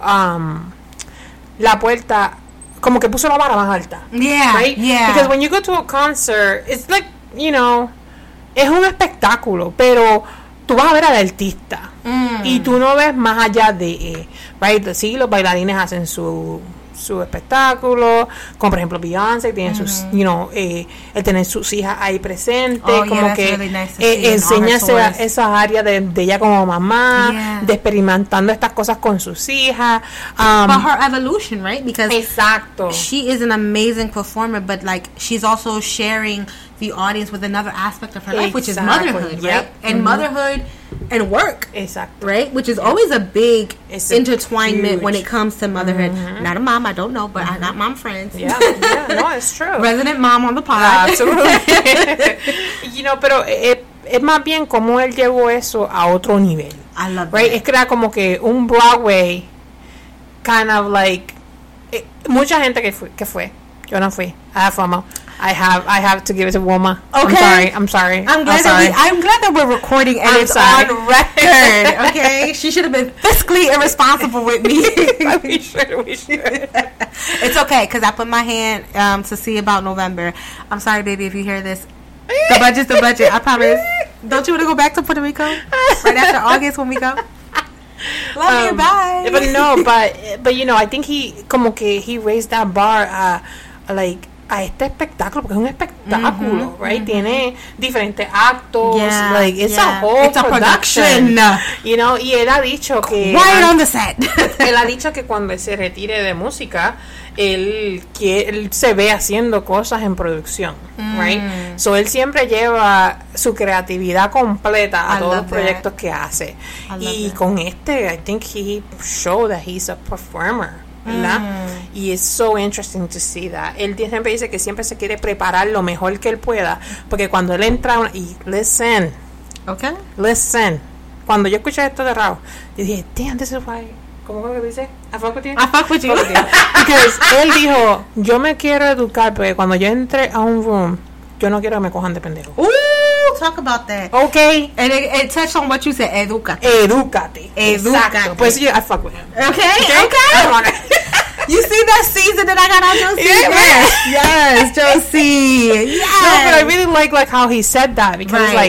la puerta, como que puso la vara más alta. Yeah. Right? Yeah. Because when you go to a concert, it's like, you know, es un espectáculo, pero tú vas a ver al artista y tú no ves más allá de, right? Sí, los bailarines hacen su espectáculo, como por ejemplo Beyoncé tiene sus, you know, el tener sus hijas ahí presentes, como que really nice enseña esas áreas de ella como mamá, de experimentando estas cosas con sus hijas. But her evolution, right? Because exacto, she is an amazing performer, but like she's also sharing the audience with another aspect of her life, which is motherhood, right? And motherhood and work, right? Which is always a big intertwinement when it comes to motherhood. Not a mom, I don't know, but I got mom friends. Yeah, no, it's true. Resident mom on the pod. Absolutely. You know, pero es más bien como él llevó eso a otro nivel. I love right? that. Es que era como que un Broadway kind of like mucha gente que fue. Yo no fui. I have FOMO. I have to give it to Wilma. Okay. I'm sorry. I'm glad that we're recording and it's on record. Okay. She should have been fiscally irresponsible with me. we should. It's okay because I put my hand to see about November. I'm sorry, baby, if you hear this. The budget's the budget. I promise. Don't you want to go back to Puerto Rico right after August when we go? Love you. Bye. But no, but you know, I think he raised that bar like a este espectáculo porque es un espectáculo, right? Tiene diferentes actos, like it's a whole production. You know, y él ha dicho que right on the set. Él ha dicho que cuando él se retire de música, él se ve haciendo cosas en producción, right? So él siempre lleva su creatividad completa a todos los proyectos que hace. Y con I think he showed that he's a performer. ¿Verdad? Y es so interesting to see that. Él siempre dice que siempre se quiere preparar lo mejor que él pueda, porque cuando él entra y listen, cuando yo escuché esto de Rauw, yo dije, damn, this is why. ¿Cómo que dice? I fuck with you. Because él dijo, yo me quiero educar, porque cuando yo entre a un room, yo no quiero que me cojan de pendejo. Talk about that. Okay. And it touched on what you said. Edúcate. Exacto. Pues yo, I fuck with him. Okay. You see that season that I got on Josie? Yes, Josie. Yes. No, but I really like how he said that because like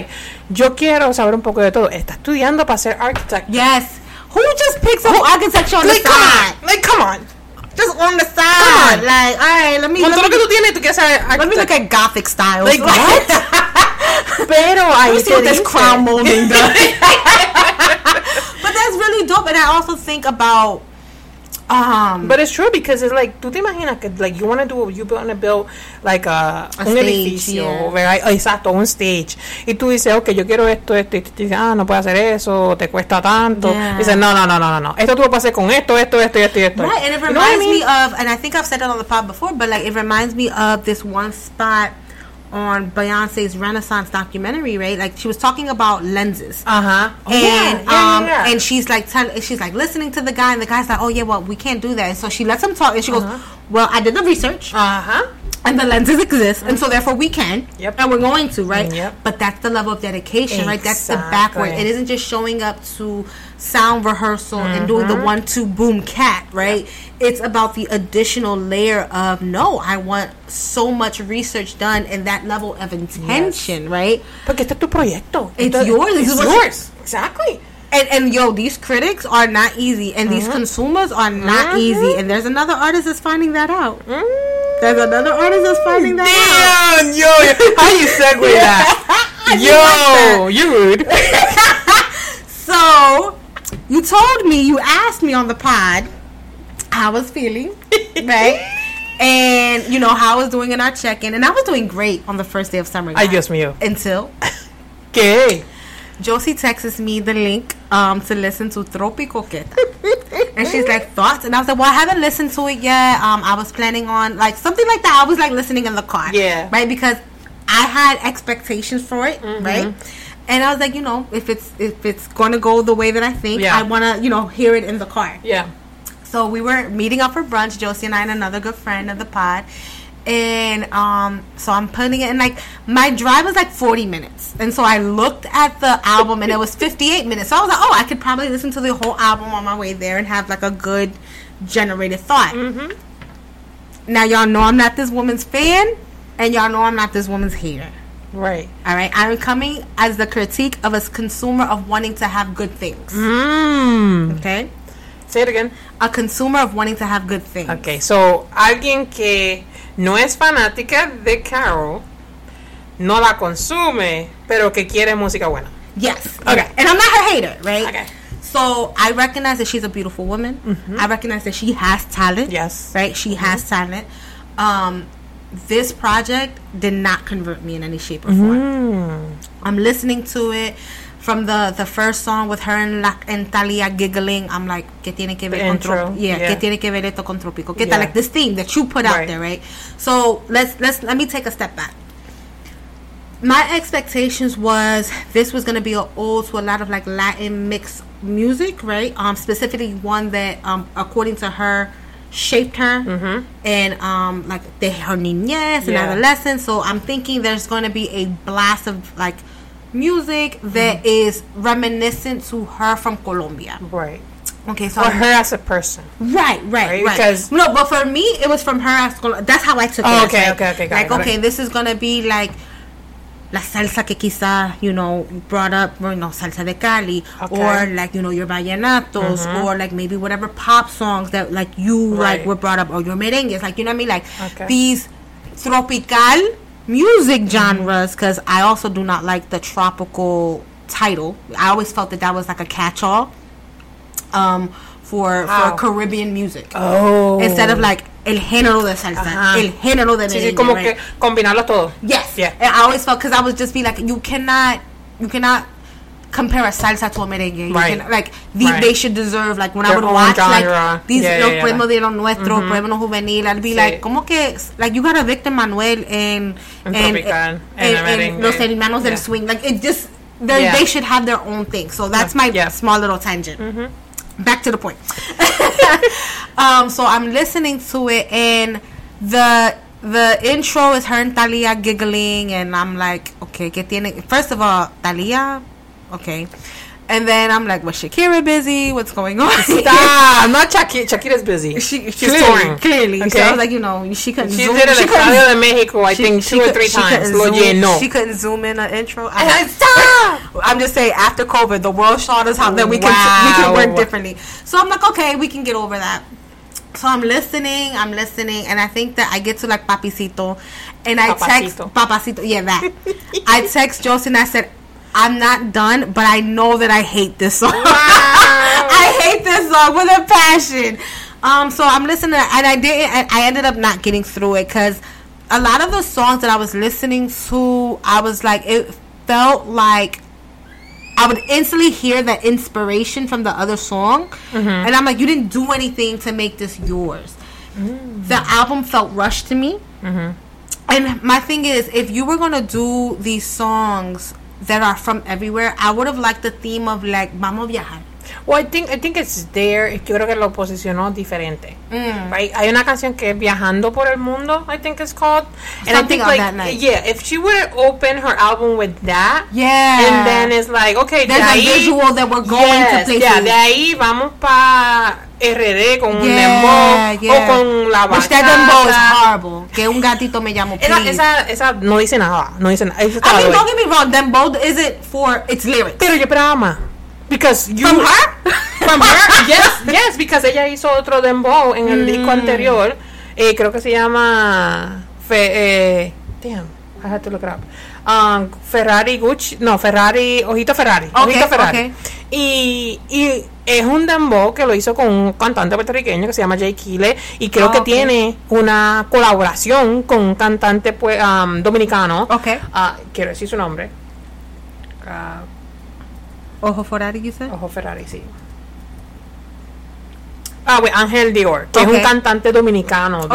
yo quiero saber un poco de todo. Está estudiando para ser architect. Yes. Who just picks up architecture on the side? Come on. Just on the side. Like, all right, let me... Con todo lo que tú tienes, tú quieres saber architect. Let me look at Gothic styles. Like, what? Pero ahí see what this crown molding does. But that's really dope. And I also think about... but it's true because it's like, tú te imaginas que like you want to build like un stage, edificio, ¿verdad? Exacto, un stage. Y tú dices, okay, yo quiero esto, y tú dices, no puedes hacer eso, te cuesta tanto. Yeah. Y dices, no. Esto tú lo puedes hacer con esto. Right, and it reminds me of, and I think I've said it on the pod before, but like it reminds me of this one spot on Beyonce's Renaissance documentary, right? Like she was talking about lenses. Uh-huh. And and she's like listening to the guy, and the guy's like, oh yeah, well we can't do that. And so she lets him talk, and she goes, well, I did the research. And the lenses exist, and so therefore we can, and we're going to, right? But that's the level of dedication, right? That's the backward. It isn't just showing up to sound rehearsal and doing the 1-2 boom cat, right? It's about the additional layer of, no, I want so much research done and that level of intention, right? Porque este es tu proyecto. It's yours. It's yours. Exactly. And yo, these critics are not easy, and these consumers are not easy, and there's another artist that's finding that out. There's another artist that's finding that out. Damn, yo, how you segue that? Yo, you rude. So, you asked me on the pod how I was feeling, right? And, you know, how I was doing in our check-in, and I was doing great on the first day of summer. Ay, Dios mío. Until... ¿Qué? Josie texts me the link to listen to Tropico Queta. And she's like, thoughts? And I was like, well, I haven't listened to it yet. I was planning on, like, something like that. I was, like, listening in the car. Yeah. Right? Because I had expectations for it, right? And I was like, you know, if it's going to go the way that I think, I want to, you know, hear it in the car. Yeah. So we were meeting up for brunch, Josie and I and another good friend of the pod. And so I'm putting it in, like, my drive was like 40 minutes. And so I looked at the album and it was 58 minutes. So I was like, oh, I could probably listen to the whole album on my way there and have like a good generated thought. Now y'all know I'm not this woman's fan, and y'all know I'm not this woman's hater. Right. All right. I'm coming as the critique of a consumer of wanting to have good things. Okay. Say it again. A consumer of wanting to have good things. Okay, so alguien que no es fanática de Carol, no la consume, pero que quiere música buena. Yes. Okay. And I'm not her hater, right? Okay. So I recognize that she's a beautiful woman. I recognize that she has talent. Yes. Right? She has talent. This project did not convert me in any shape or form. I'm listening to it. From the first song with her and Thalia giggling, I'm like, ¿qué tiene que ver con Tropico? ¿Qué tiene que ver esto con Tropico? ¿Qué tal? Like this theme that you put out there, right? So let me take a step back. My expectations was this was gonna be an ode to a lot of like Latin mixed music, right? Specifically one that, according to her, shaped her and like her niñez and adolescence. So I'm thinking there's gonna be a blast of like music that is reminiscent to her from Colombia. Right. Okay, so or her as a person. Right. Because no, but for me, it was from her as that's how I took it. Okay. Like, okay, this is gonna be like la salsa que quizá, you know, brought up, you know, salsa de Cali, or like, you know, your vallenatos, or like maybe whatever pop songs that like you like were brought up, or your merengues, like, you know what I mean, like these tropical music genres, because I also do not like the tropical title. I always felt that was like a catch-all for Caribbean music. Instead of like el género de salsa, el género de merengue. Sí, como que combinarlos todos. Yes. Yeah. And I always felt, because I would just be like, you cannot compare a salsa to a merengue. They should deserve, like, when I would watch genre. Like these Los Primos de lo Nuestro, Pueblo Juvenil, I'd be like, como que, like, you got a Victor Manuel and Los Hermanos del Swing, like, it just they should have their own thing. So that's my small little tangent. Back to the point. So I'm listening to it, and the intro is her and Thalia giggling, and I'm like, okay, ¿qué tiene? First of all, Thalia, okay. And then I'm like, was Shakira busy? What's going on? Stop. Not Shakira. Shakira's busy. She's touring. Clearly. Okay. So I was like, she couldn't She zoom. did it at Estadio de Mexico, I think, 2 or 3 times. Lo llenó. She couldn't zoom in an intro. Stop! I'm just saying, after COVID, the world showed us how that we can work differently. So I'm like, okay, we can get over that. So I'm listening, and I think that I get to like Papacito, and I text Papacito, that. I text Josie and I said, I'm not done, but I know that I hate this song. Wow. I hate this song with a passion. So I'm listening, and I ended up not getting through it because a lot of the songs that I was listening to, I was like, it felt like I would instantly hear that inspiration from the other song, and I'm like, you didn't do anything to make this yours. The album felt rushed to me, and my thing is, if you were gonna do these songs that are from everywhere, I would have liked the theme of like Vamos a Viajar. Well, I think it's there. Yo creo que lo posicionó diferente. Right? Hay una canción que es Viajando por el Mundo, I think it's called. And something I think on that night. Yeah, if she would have opened her album with that, and then it's like, okay, there's a visual that we're going to places. Yeah, de ahí vamos pa RD con un dembow o con la bachata. Which that dembow is horrible. Que un gatito me llamó, please. Esa no dice nada. No dice nada. I mean, don't get me wrong. Dembow isn't for its lyrics. Pero yo esperaba más. Because you from her? From her? Yes, because ella hizo otro dembow en el disco anterior. Creo que se llama damn, I had to look it up. Ferrari Ojito Ferrari. Okay. Y es un dembow que lo hizo con un cantante puertorriqueño que se llama Jay Kile, y creo que tiene una colaboración con un cantante dominicano. Quiero decir su nombre. Ojo Ferrari, you said? Ojo Ferrari, sí. Ángel Dior, que es un cantante dominicano.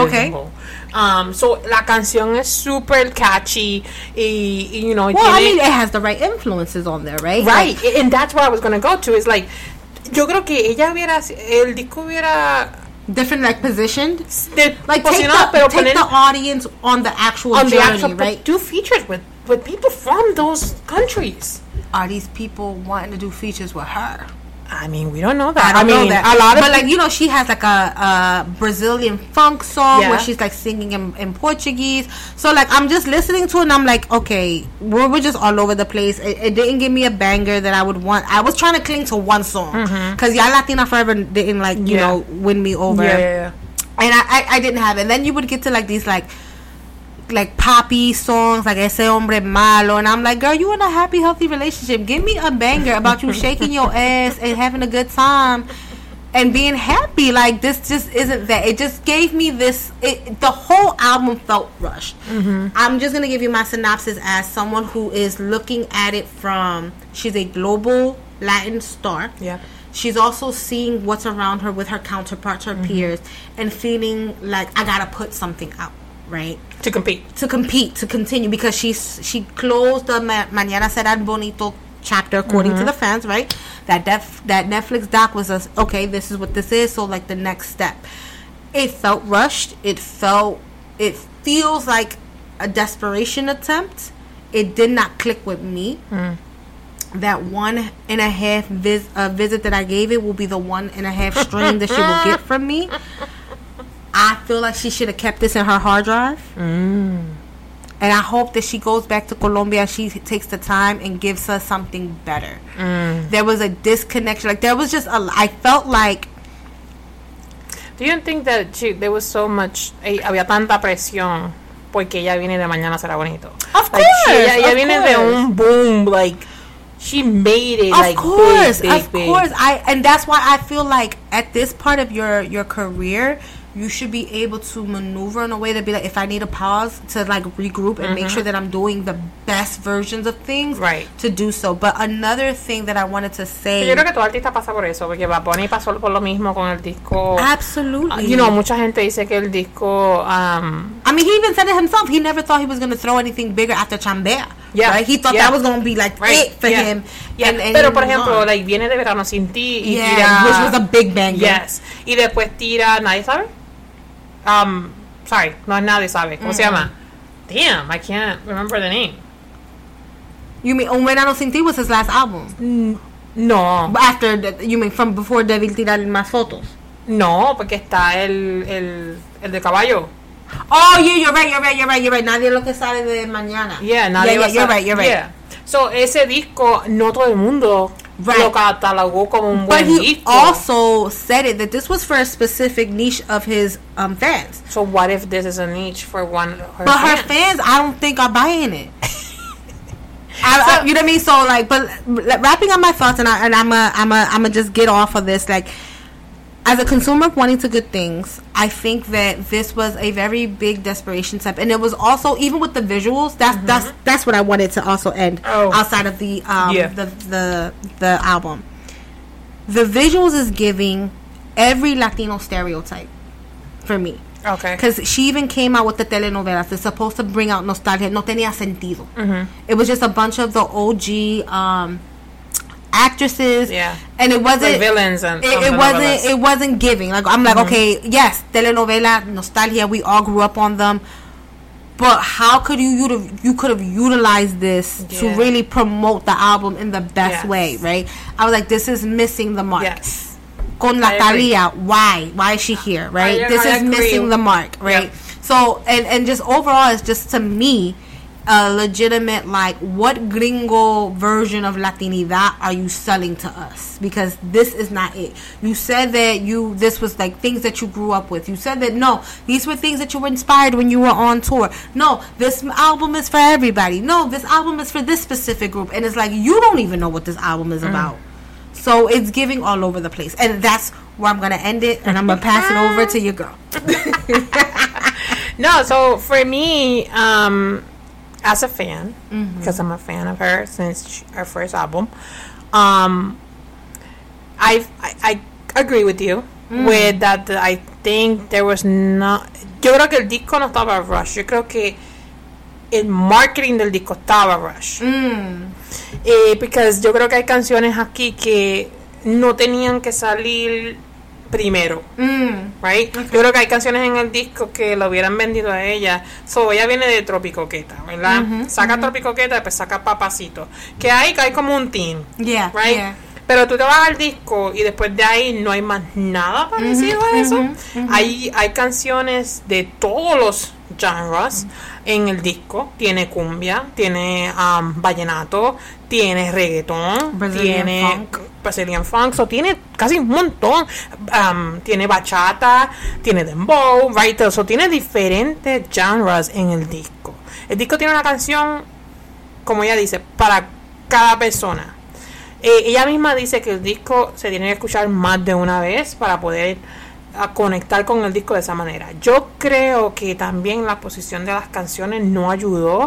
So la canción es super catchy y you know, well, I mean, it has the right influences on there, right? Right, like, and that's where I was going to go to, is like, yo creo que el disco hubiera different, like, positioned, like take the audience on the actual journey, right? Do features with people from those countries. Are these people wanting to do features with her? I mean, we don't know that. I mean, a lot of, but like, you know, she has like a Brazilian funk song where she's like singing in Portuguese. So like, I'm just listening to it and I'm like, okay, we're just all over the place. It didn't give me a banger that I would want. I was trying to cling to one song because Ya Latina Forever didn't like, you know, win me over. Yeah. And I didn't have it. And then you would get to like these like poppy songs like Ese Hombre Malo, and I'm like, girl, you in a happy, healthy relationship. Give me a banger about you shaking your ass and having a good time and being happy. Like, this just isn't that. It just gave me this, the whole album felt rushed. I'm just gonna give you my synopsis as someone who is looking at it from, she's a global Latin star. She's also seeing what's around her with her counterparts, her peers, and feeling like, I gotta put something out, right? To continue, because she closed the Mañana Será Bonito chapter, according to the fans, right? That Netflix doc was okay, this is what this is, so like the next step. It felt rushed. It feels like a desperation attempt. It did not click with me. That 1.5 visit that I gave it will be the 1.5 string that she will get from me. I feel like she should have kept this in her hard drive. And I hope that she goes back to Colombia and she takes the time and gives us something better. There was a disconnection. Like, there was just I felt like... Do you think that there was so much... había tanta presión porque ella viene de Mañana Será Bonito? Of like, course! Ella viene de un boom, like... She made it, like, big. Of course. And that's why I feel like at this part of your career, you should be able to maneuver in a way to be like, if I need a pause, to like regroup and make sure that I'm doing the best versions of things, right, to do so. But another thing that I wanted to say, yo creo que todo artista pasa por eso, porque Bad Bunny pasó por lo mismo con el disco. Absolutely. You know, mucha gente dice que el disco I mean, he even said it himself. He never thought he was going to throw anything bigger after Chambea. Right? He thought that was going to be like it for him. And pero por ejemplo, like, Viene de Verano Sin Ti y tira, which was a big bang. Yes. Y después tira Nadie Sabe. Sorry, no es Nadie Sabe. ¿Cómo se llama? Damn, I can't remember the name. You mean Un Verano Sin Ti was his last album? No. You mean from before debí tirar más fotos? No, porque está el de caballo. Oh, yeah, you're right. Nadie lo que sabe de mañana. Yeah, nadie lo you're sabe. right. Yeah. So, ese disco, no todo el mundo lo catalogó como un buen disco. But he disco. also said it that this was for a specific niche of his fans. So, what if this is a niche for her fans? Her fans, I don't think are buying it. You know what I mean? So, like, but wrapping up my thoughts, and I'm just get off of this, like, as a consumer wanting to good things, I think that this was a very big desperation step, and it was also, even with the visuals, that's what I wanted to also end outside of the album. The visuals is giving every Latino stereotype for me. Okay. Because she even came out with the telenovelas. It's supposed to bring out nostalgia. No tenía sentido. It was just a bunch of the OG actresses, and it wasn't like villains, and it wasn't giving. Like, I'm like, okay, yes, telenovela, nostalgia, we all grew up on them, but how could you could have utilized this to really promote the album in the best way, right? I was like, this is missing the mark. Yes. Con Natalia, why is she here, right? This is missing the mark, right? So, and just overall, it's just, to me, a legitimate, like, what gringo version of Latinidad are you selling to us? Because this is not it. You said that this was like things that you grew up with. You said that, no, these were things that you were inspired when you were on tour. No, this album is for everybody. No, this album is for this specific group. And it's like, you don't even know what this album is about. So it's giving all over the place. And that's where I'm going to end it. And I'm going to pass it over to your girl. No, so for me, as a fan, because I'm a fan of her since her first album, I agree with you with that. I think there was not. Yo creo que el disco no estaba rush. Yo creo que el marketing del disco estaba rush. Because yo creo que hay canciones aquí que no tenían que salir primero, right? Okay. Yo creo que hay canciones en el disco que lo hubieran vendido a ella. So, ella viene de Tropicoqueta, ¿verdad? Saca Tropicoqueta, después saca Papacito. Que hay como un team, right? Yeah. Pero tú te vas al disco y después de ahí no hay más nada parecido a eso. Hay canciones de todos los genres en el disco. Tiene cumbia, tiene vallenato, tiene reggaetón, tiene Brazilian funk, so tiene casi un montón. Tiene bachata, tiene dembow, right? So tiene diferentes genres en el disco. El disco tiene una canción, como ella dice, para cada persona. Ella misma dice que el disco se tiene que escuchar más de una vez para poder conectar con el disco de esa manera. Yo creo que también la posición de las canciones no ayudó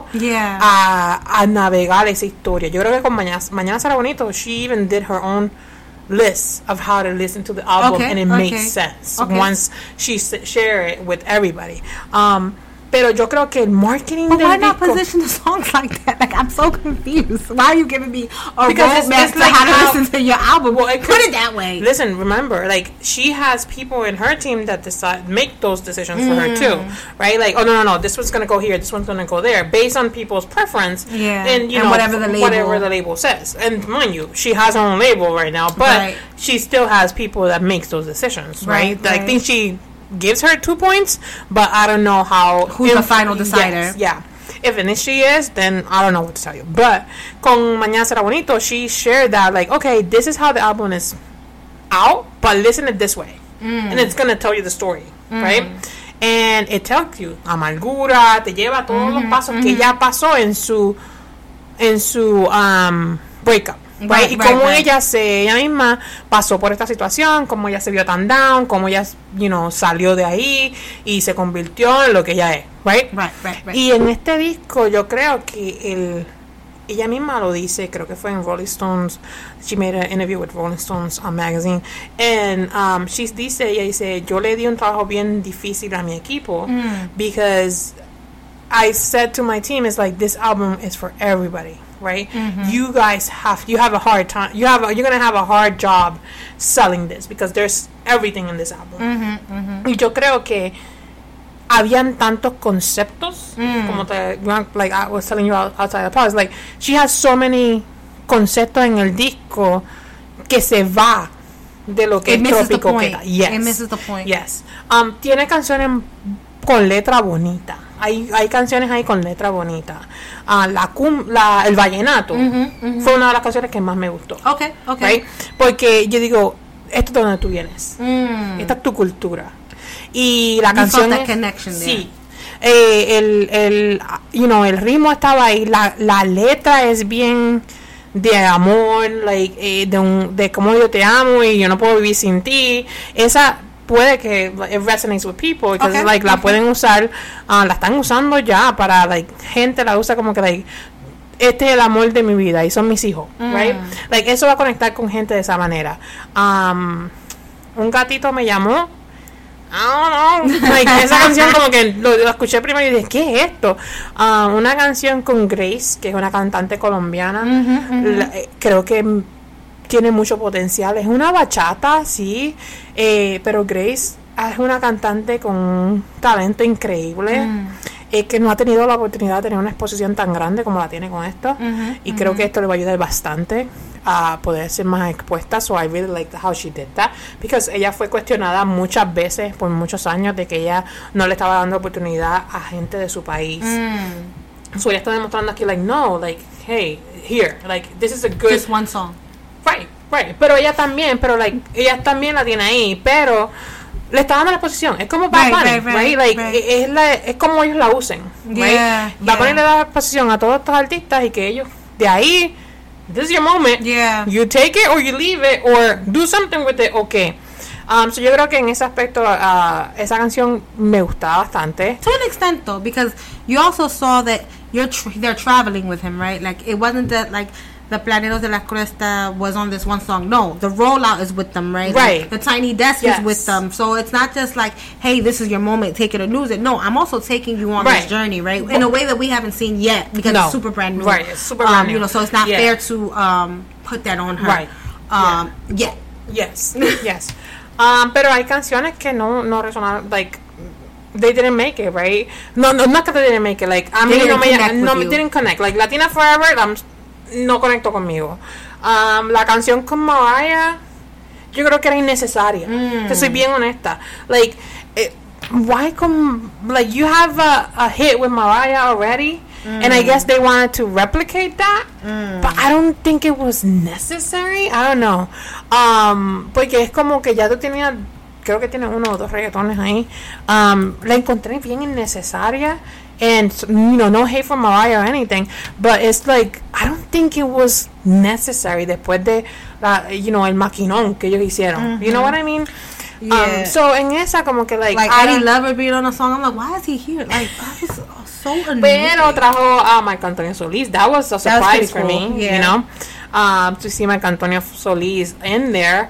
a navegar esa historia. Yo creo que con Mañana Será Bonito, she even did her own list of how to listen to the album, and it makes sense once she shared it with everybody. Pero yo creo que el marketing del disco... Why not position the songs like that? Like, I'm so confused. Why are you giving me a roadmap to how to listen to your album? Well, put it that way. Listen, remember, like, she has people in her team that make those decisions for her too, right? Like, oh, no, this one's going to go here, this one's going to go there, based on people's preference, and, you know, whatever the label says. And mind you, she has her own label right now, but she still has people that makes those decisions, right? I think she gives her 2 points, but I don't know who's the final decider. Yes, if she is, then I don't know what to tell you. But con Mañana Será Bonito, she shared that, like, okay, this is how the album is out, but listen it this way, and it's gonna tell you the story, right? And it tells you amargura, te lleva todos los pasos que ella pasó en su breakup. Right, y cómo ella misma pasó por esta situación, cómo ella se vio tan down, cómo ella, salió de ahí y se convirtió en lo que ella es, right? Y en este disco yo creo que ella misma lo dice, creo que fue en Rolling Stones, she made an interview with Rolling Stones magazine, and ella dice, yo le di un trabajo bien difícil a mi equipo, because I said to my team, it's like, this album is for everybody. Right? You guys you have a hard time. You're gonna have a hard job selling this because there's everything in this album. Y yo creo que habían tantos conceptos, como like I was telling you outside the pause. Like, she has so many conceptos en el disco que se va de lo que It es misses the trópico point. queda. Yes. It misses the point. Yes. Tiene canciones con letra bonita. Hay canciones ahí con letra bonita. El vallenato fue una de las canciones que más me gustó. Okay. Right? Porque yo digo, esto es de donde tú vienes. Esta es tu cultura. Y la canción felt that connection sí. El ritmo estaba ahí. La letra es bien de amor, like, de cómo yo te amo y yo no puedo vivir sin ti. Esa puede que it resonates with people because la pueden usar, la están usando ya para, like, gente la usa como que, like, este es el amor de mi vida y son mis hijos, right? Like, eso va a conectar con gente de esa manera. Un gatito me llamó, I don't know, like, esa canción como que lo escuché primero y dije, ¿qué es esto? Una canción con Grace, que es una cantante colombiana. Creo que tiene mucho potencial. Es una bachata, sí, pero Grace es una cantante con un talento increíble, que no ha tenido la oportunidad de tener una exposición tan grande como la tiene con esto, y creo que esto le va a ayudar bastante a poder ser más expuesta. So I really like how she did that, because ella fue cuestionada muchas veces por muchos años de que ella no le estaba dando oportunidad a gente de su país. So ella está demostrando aquí, like, no, like, hey, here, like, this is a good, just one song. Right. Pero ella también la tiene ahí, pero le está dando la exposición. Es como Bad Bunny, right? Like, es como ellos la usen, right? Bad Bunny le da la exposición a todos estos artistas y que ellos, de ahí, this is your moment. You take it or you leave it or do something with it, okay. So yo creo que en ese aspecto esa canción me gustaba bastante. To an extent, though, because you also saw that they're traveling with him, right? Like, it wasn't that, like, the Planeros de la Cresta was on this one song. No, the rollout is with them, right? Right. Like, the Tiny Desk is with them. So it's not just like, hey, this is your moment, take it or lose it. No, I'm also taking you on this journey, right? In a way that we haven't seen yet, because it's super brand new. Right, it's super brand new. You know, so it's not fair to put that on her. Right. Yes. Pero hay canciones que no resonaron, like, they didn't make it, right? No, not that they didn't make it, like, a mí no me didn't connect. Like, Latina Forever, no conectó conmigo. La canción con Mariah, yo creo que era innecesaria. Te soy bien honesta. Like, why come, like, you have a hit with Mariah already, and I guess they wanted to replicate that, but I don't think it was necessary. I don't know. Porque es como que ya tú tenías, creo que tiene 1 o 2 reggaetones ahí. La encontré bien innecesaria. And, you know, no hate for Mariah or anything, but it's like, I don't think it was necessary después de, you know, el maquinón que ellos hicieron. You know what I mean? Yeah. So, en esa como que, like Eddie Lover being on a song, I'm like, why is he here? Like, I was so annoyed. Pero trajo a Marc Antonio Solís. That was a surprise for me, you know? To see Marc Antonio Solís in there.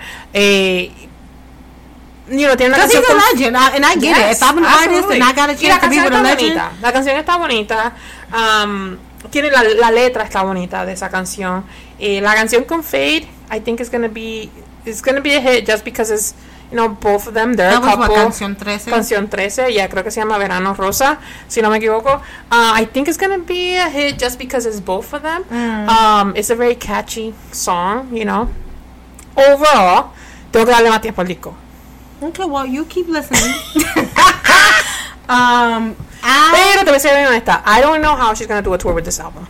You know, tiene una canción he's a legend, and I get it. If I'm an artist and I got a chance to be with a legend. La canción está bonita. Tiene la letra está bonita de esa canción. La canción con Fade, I think it's gonna be a hit just because it's, you know, both of them. They're a couple. Canción 13. Canción 13, yeah, creo que se llama Verano Rosa, si no me equivoco. I think it's gonna be a hit just because it's both of them. It's a very catchy song, you know. Overall, tengo que darle más tiempo al disco. Okay, well, you keep listening. Pero te voy a ser bien honesta, I don't know how she's gonna do a tour with this album.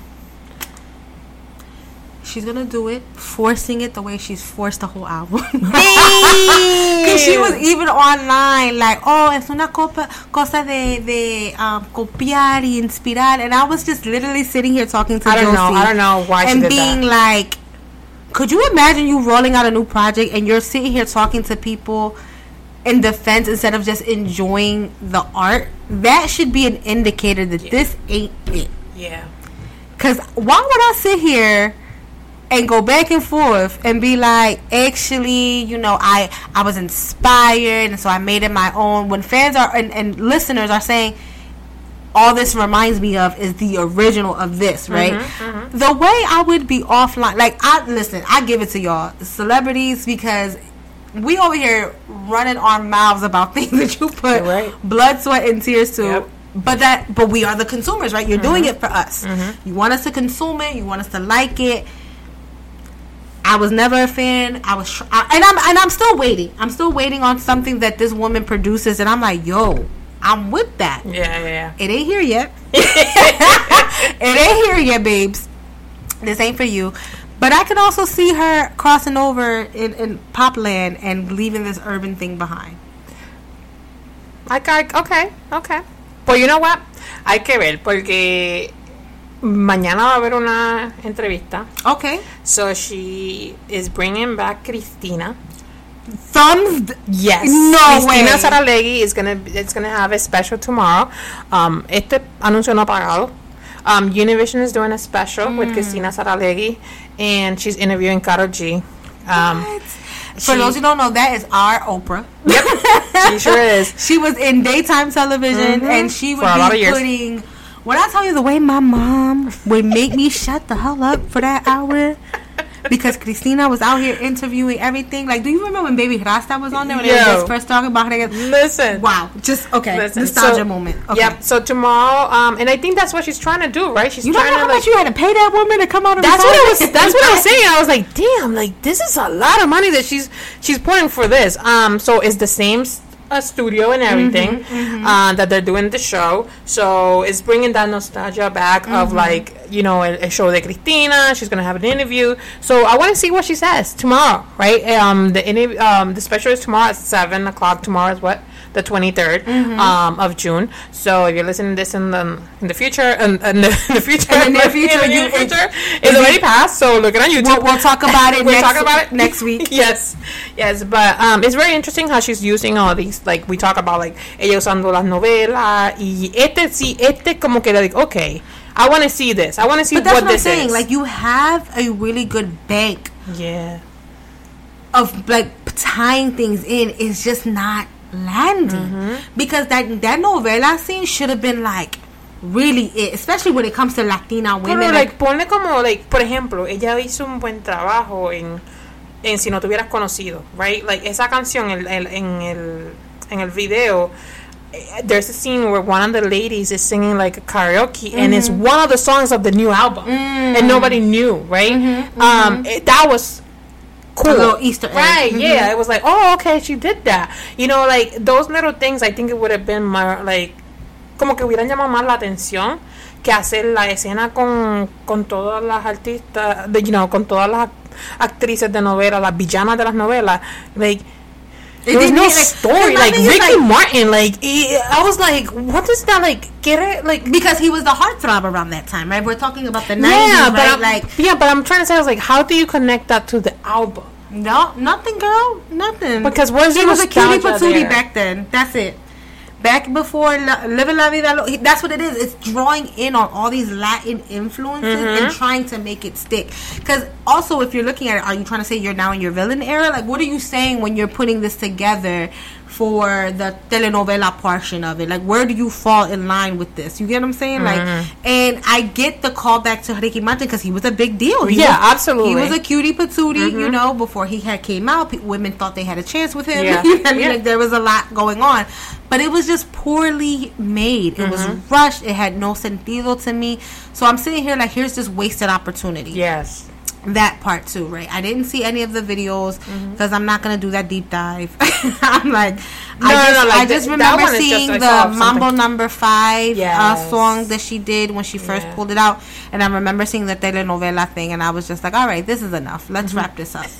She's gonna do it, forcing it the way she's forced the whole album. Because she was even online, like, oh, es una cosa de copiar y inspirar, and I was just literally sitting here talking to Josie. I don't know why she did that. And being like, could you imagine you rolling out a new project and you're sitting here talking to people in defense instead of just enjoying the art? That should be an indicator that this ain't it. Yeah. Because why would I sit here and go back and forth and be like, actually, you know, I was inspired and so I made it my own, when fans are and listeners are saying all this reminds me of is the original of this, right? The way I would be offline, like, I give it to y'all celebrities, because we over here running our mouths about things that you put blood, sweat, and tears to. But we are the consumers, right? You're doing it for us. You want us to consume it. You want us to like it. I was never a fan. I'm still waiting. I'm still waiting on something that this woman produces, and I'm like, yo, I'm with that. Yeah. It ain't here yet. It ain't here yet, babes. This ain't for you. But I can also see her crossing over in Popland and leaving this urban thing behind. Okay. Pues you know what? Hay que ver, porque mañana va a haber una entrevista. Okay. So she is bringing back Cristina. Yes. No Cristina Saralegui is gonna have a special tomorrow. Este anuncio no pagado. Univision is doing a special with Cristina Saralegui, and she's interviewing Karol G. For those who don't know, that is our Oprah. Yep, she sure is. She was in daytime television, and she would be putting. When I tell you the way my mom would make me shut the hell up for that hour, because Cristina was out here interviewing everything. Like, do you remember when Baby Rasta was on there when they were just first talking about it? Listen. Wow. Just, okay. Listen. Nostalgia moment. Okay. Yep. So tomorrow, and I think that's what she's trying to do, right? She's trying to, how much you had to pay that woman to come out of That's what I was saying. I was like, damn, like, this is a lot of money that she's putting for this. So it's the same studio and everything that they're doing the show, so it's bringing that nostalgia back of, like, you know, a show de Cristina. She's gonna have an interview, so I want to see what she says tomorrow, right? The special is tomorrow at 7 o'clock. Tomorrow is what, the 23rd of June. So if you're listening to this in the future, it's already passed. So look it on YouTube. We'll talk about it. Next week. Yes, but it's very interesting how she's using all these. Like, we talk about, like, ella usando las novelas, y este como que, like, okay, I want to see this. I want to see what this is. Like, you have a really good bank. Yeah. Of, like, tying things in. It's just not landing. Because that novela scene should have been, like, really it, especially when it comes to Latina women. Pero, like, ponle como, like, por ejemplo, ella hizo un buen trabajo en Si no te hubieras conocido, right? Like, esa canción en el video, there's a scene where one of the ladies is singing, like, a karaoke, and it's one of the songs of the new album, and nobody knew, right? That was cool. A little Easter egg. Right, yeah. It was like, oh, okay, she did that. You know, like, those little things, I think it would have been more, like, como que hubieran llamado más la atención que hacer la escena con todas las artistas, you know, con todas las actrices de novela, las villanas de las novelas. Like, there was no story. Like, Ricky Martin, like, I was like, what is that, like, get it? Like, because he was the heartthrob around that time, right? We're talking about the 90s, right? But I'm trying to say, I was like, how do you connect that to the album? No, nothing, girl. Nothing. Because he was a cutie patootie back then. That's it. Back before Living La Vida Loca, that's what it is. It's drawing in on all these Latin influences and trying to make it stick. Because also, if you're looking at it, are you trying to say you're now in your villain era? Like, what are you saying when you're putting this together for the telenovela portion of it? Like, where do you fall in line with this? You get what I'm saying? Like, and I get the callback to Ricky Martin because he was a big deal. Absolutely. He was a cutie patootie, you know, before he had came out. Women thought they had a chance with him. Yeah. I mean, like, there was a lot going on. But it was just poorly made. It was rushed. It had no sentido to me. So I'm sitting here like, here's this wasted opportunity. Yes. That part too, right? I didn't see any of the videos because I'm not going to do that deep dive. I'm like, I just remember seeing the Mambo Number 5 song that she did when she first pulled it out. And I remember seeing the telenovela thing, and I was just like, all right, this is enough. Let's wrap this up.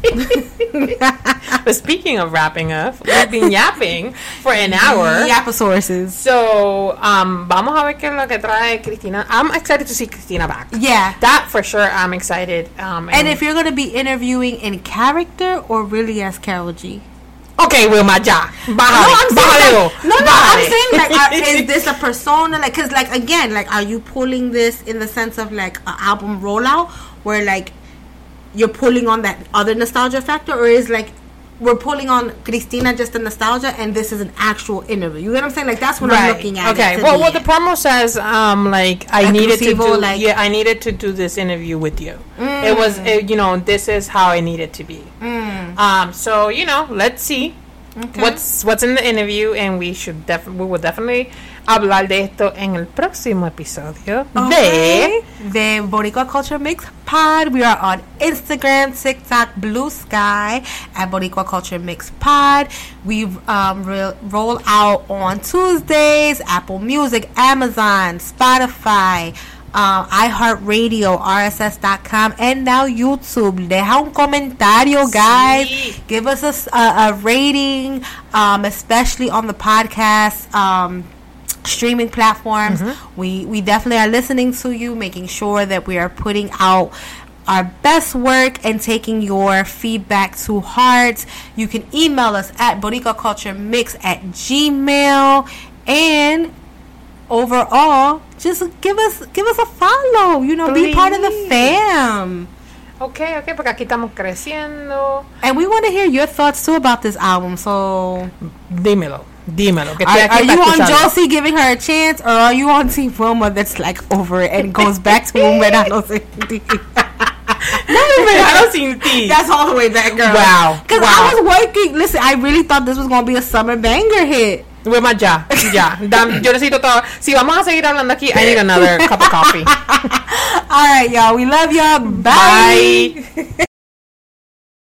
But speaking of wrapping up, we've been yapping for an hour. Yappasources. So, vamos a ver qué es lo que trae Cristina. I'm excited to see Cristina back. Yeah. That for sure, I'm excited. And if you're going to be interviewing in character or really as Karol G? Okay, Wilma, ya. I'm saying, like, is this a persona? Like, because, like, again, like, are you pulling this in the sense of, like, an album rollout where, like, you're pulling on that other nostalgia factor, or is, like, we're pulling on Cristina just the nostalgia and this is an actual interview? You get what I'm saying? Like, that's what I'm looking at. Okay. Well, what the promo says, like, I needed to do, like, I needed to do this interview with you. It was, you know, this is how I needed to be. So, you know, let's see. Okay. What's in the interview, and we will definitely hablar de esto en el próximo episodio de Boricua Culture Mix Pod. We are on Instagram, TikTok, Blue Sky at Boricua Culture Mix Pod. We roll out on Tuesdays, Apple Music, Amazon, Spotify, iHeartRadio, RSS.com, and now YouTube. Deja un comentario, guys. Sí. Give us a rating, especially on the podcast streaming platforms. We definitely are listening to you, making sure that we are putting out our best work and taking your feedback to heart. You can email us at boricuaculturemix@gmail.com, and overall, just give us a follow. You know, be part of the fam. Okay, porque aquí estamos creciendo. And we want to hear your thoughts too about this album. So dímelo. Que are you on Josie giving her a chance, or are you on Team Wilma that's like over it and goes back to Un Verano Sin Ti? Un Verano Sin Ti. That's all the way back, girl. Wow. Because I was working. Listen, I really thought this was going to be a summer banger hit. Wilma, ya. Yo necesito todo. Si vamos a seguir hablando aquí, I need another cup of coffee. All right, y'all. We love y'all. Bye.